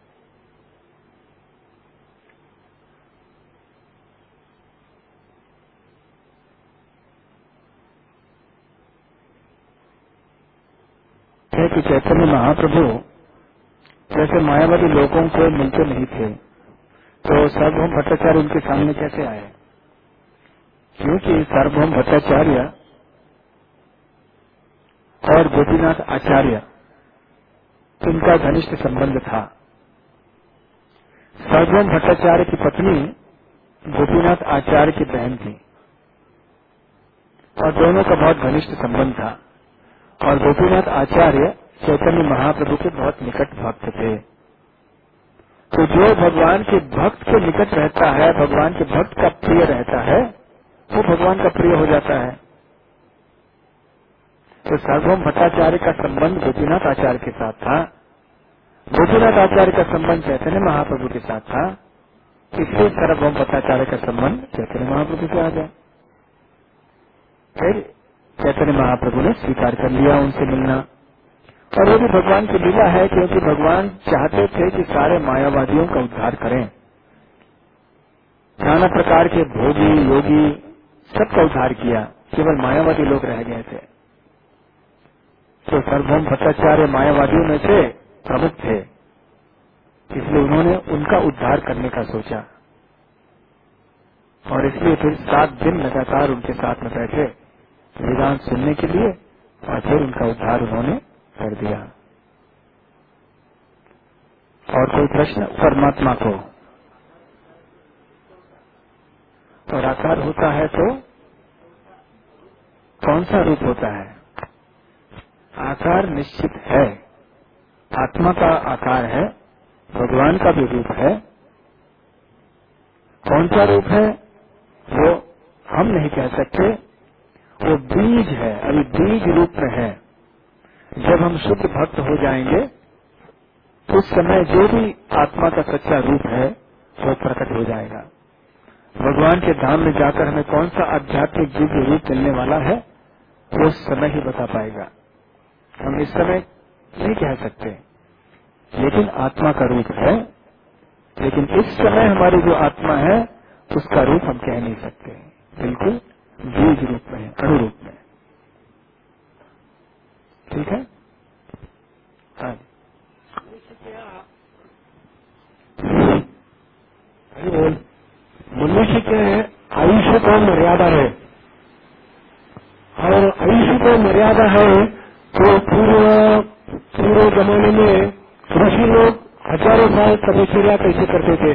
कि चैतन्य महाप्रभु जैसे मायावादी लोगों को मिलते नहीं थे, तो सार्वभौम भट्टाचार्य उनके सामने कैसे आए? क्योंकि सार्वभौम भट्टाचार्य और गोपीनाथ आचार्य उनका घनिष्ठ संबंध था। सार्वभौम भट्टाचार्य की पत्नी गोपीनाथ आचार्य की बहन थी और दोनों का बहुत घनिष्ठ संबंध था। और गोपीनाथ आचार्य चैतन्य महाप्रभु के बहुत निकट भक्त थे। तो जो भगवान के भक्त के निकट रहता है, भगवान के भक्त का प्रिय रहता है, वो भगवान का प्रिय हो जाता है। तो सार्वभौम भट्टाचार्य का संबंध गोपीनाथ आचार्य के साथ था, गोपीनाथ आचार्य का संबंध चैतन्य महाप्रभु के साथ था, इसलिए सार्वभौम भट्टाचार्य का संबंध चैतन्य महाप्रभु से आ गया। फिर चैतन्य महाप्रभु ने स्वीकार कर लिया उनसे मिलना, और वो भी भगवान की लीला है, क्योंकि भगवान चाहते थे कि सारे मायावादियों का उद्धार करें। नाना प्रकार के भोगी योगी सबका उद्धार किया, केवल मायावादी लोग रह गए थे। तो सार्वभौम भट्टाचार्य मायावादियों में से प्रमुख थे, इसलिए उन्होंने उनका उद्धार करने का सोचा, और इसलिए फिर सात दिन लगातार उनके साथ में बैठे वेदांत सुनने के लिए, और फिर उनका उद्धार उन्होंने कर दिया। और कोई प्रश्न? परमात्मा को और आकार होता है तो कौन सा रूप होता है? आकार निश्चित है, आत्मा का आकार है, भगवान का भी रूप है। कौन सा रूप है वो हम नहीं कह सकते, वो बीज है, अभी बीज रूप में है। जब हम शुद्ध भक्त हो जाएंगे उस समय जो भी आत्मा का सच्चा रूप है वो प्रकट हो जाएगा। भगवान के धाम में जाकर हमें कौन सा आध्यात्मिक दिव्य रूप मिलने वाला है वो उस समय ही बता पाएगा, हम इस समय नहीं कह सकते। लेकिन आत्मा का रूप है, लेकिन इस समय हमारी जो आत्मा है उसका रूप हम कह नहीं सकते, बिल्कुल बीज रूप में है, अणु रूप में। ठीक है? हाँ, मनुष्य के आयुष्य को मर्यादा है, और आयुष्य को मर्यादा है तो पूर्व पूर्व जमाने में ऋषि लोग हजारों साल तपस्या कैसे करते थे?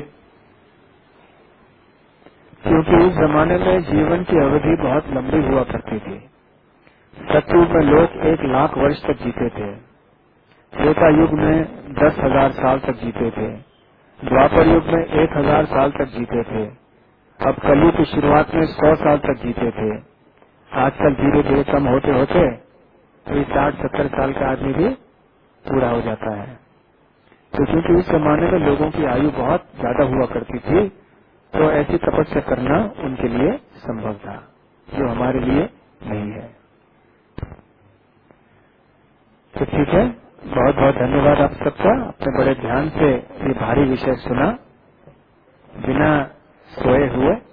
क्योंकि उस जमाने में जीवन की अवधि बहुत लंबी हुआ करती थी। सतयुग में लोग एक लाख वर्ष तक जीते थे, त्रेता युग में दस हजार साल तक जीते थे, द्वापर युग में एक हजार साल तक जीते थे, अब कलयुग की शुरुआत में सौ साल तक जीते थे। आजकल धीरे धीरे कम होते होते तो साठ सत्तर साल का आदमी भी पूरा हो जाता है। तो क्योंकि उस जमाने में लोगों की आयु बहुत ज्यादा हुआ करती थी, तो ऐसी तपस्या करना उनके लिए संभव था, जो हमारे लिए नहीं है। तो ठीक है, बहुत बहुत धन्यवाद आप सबका। आपने बड़े ध्यान से ये भारी विषय सुना, बिना सोए हुए।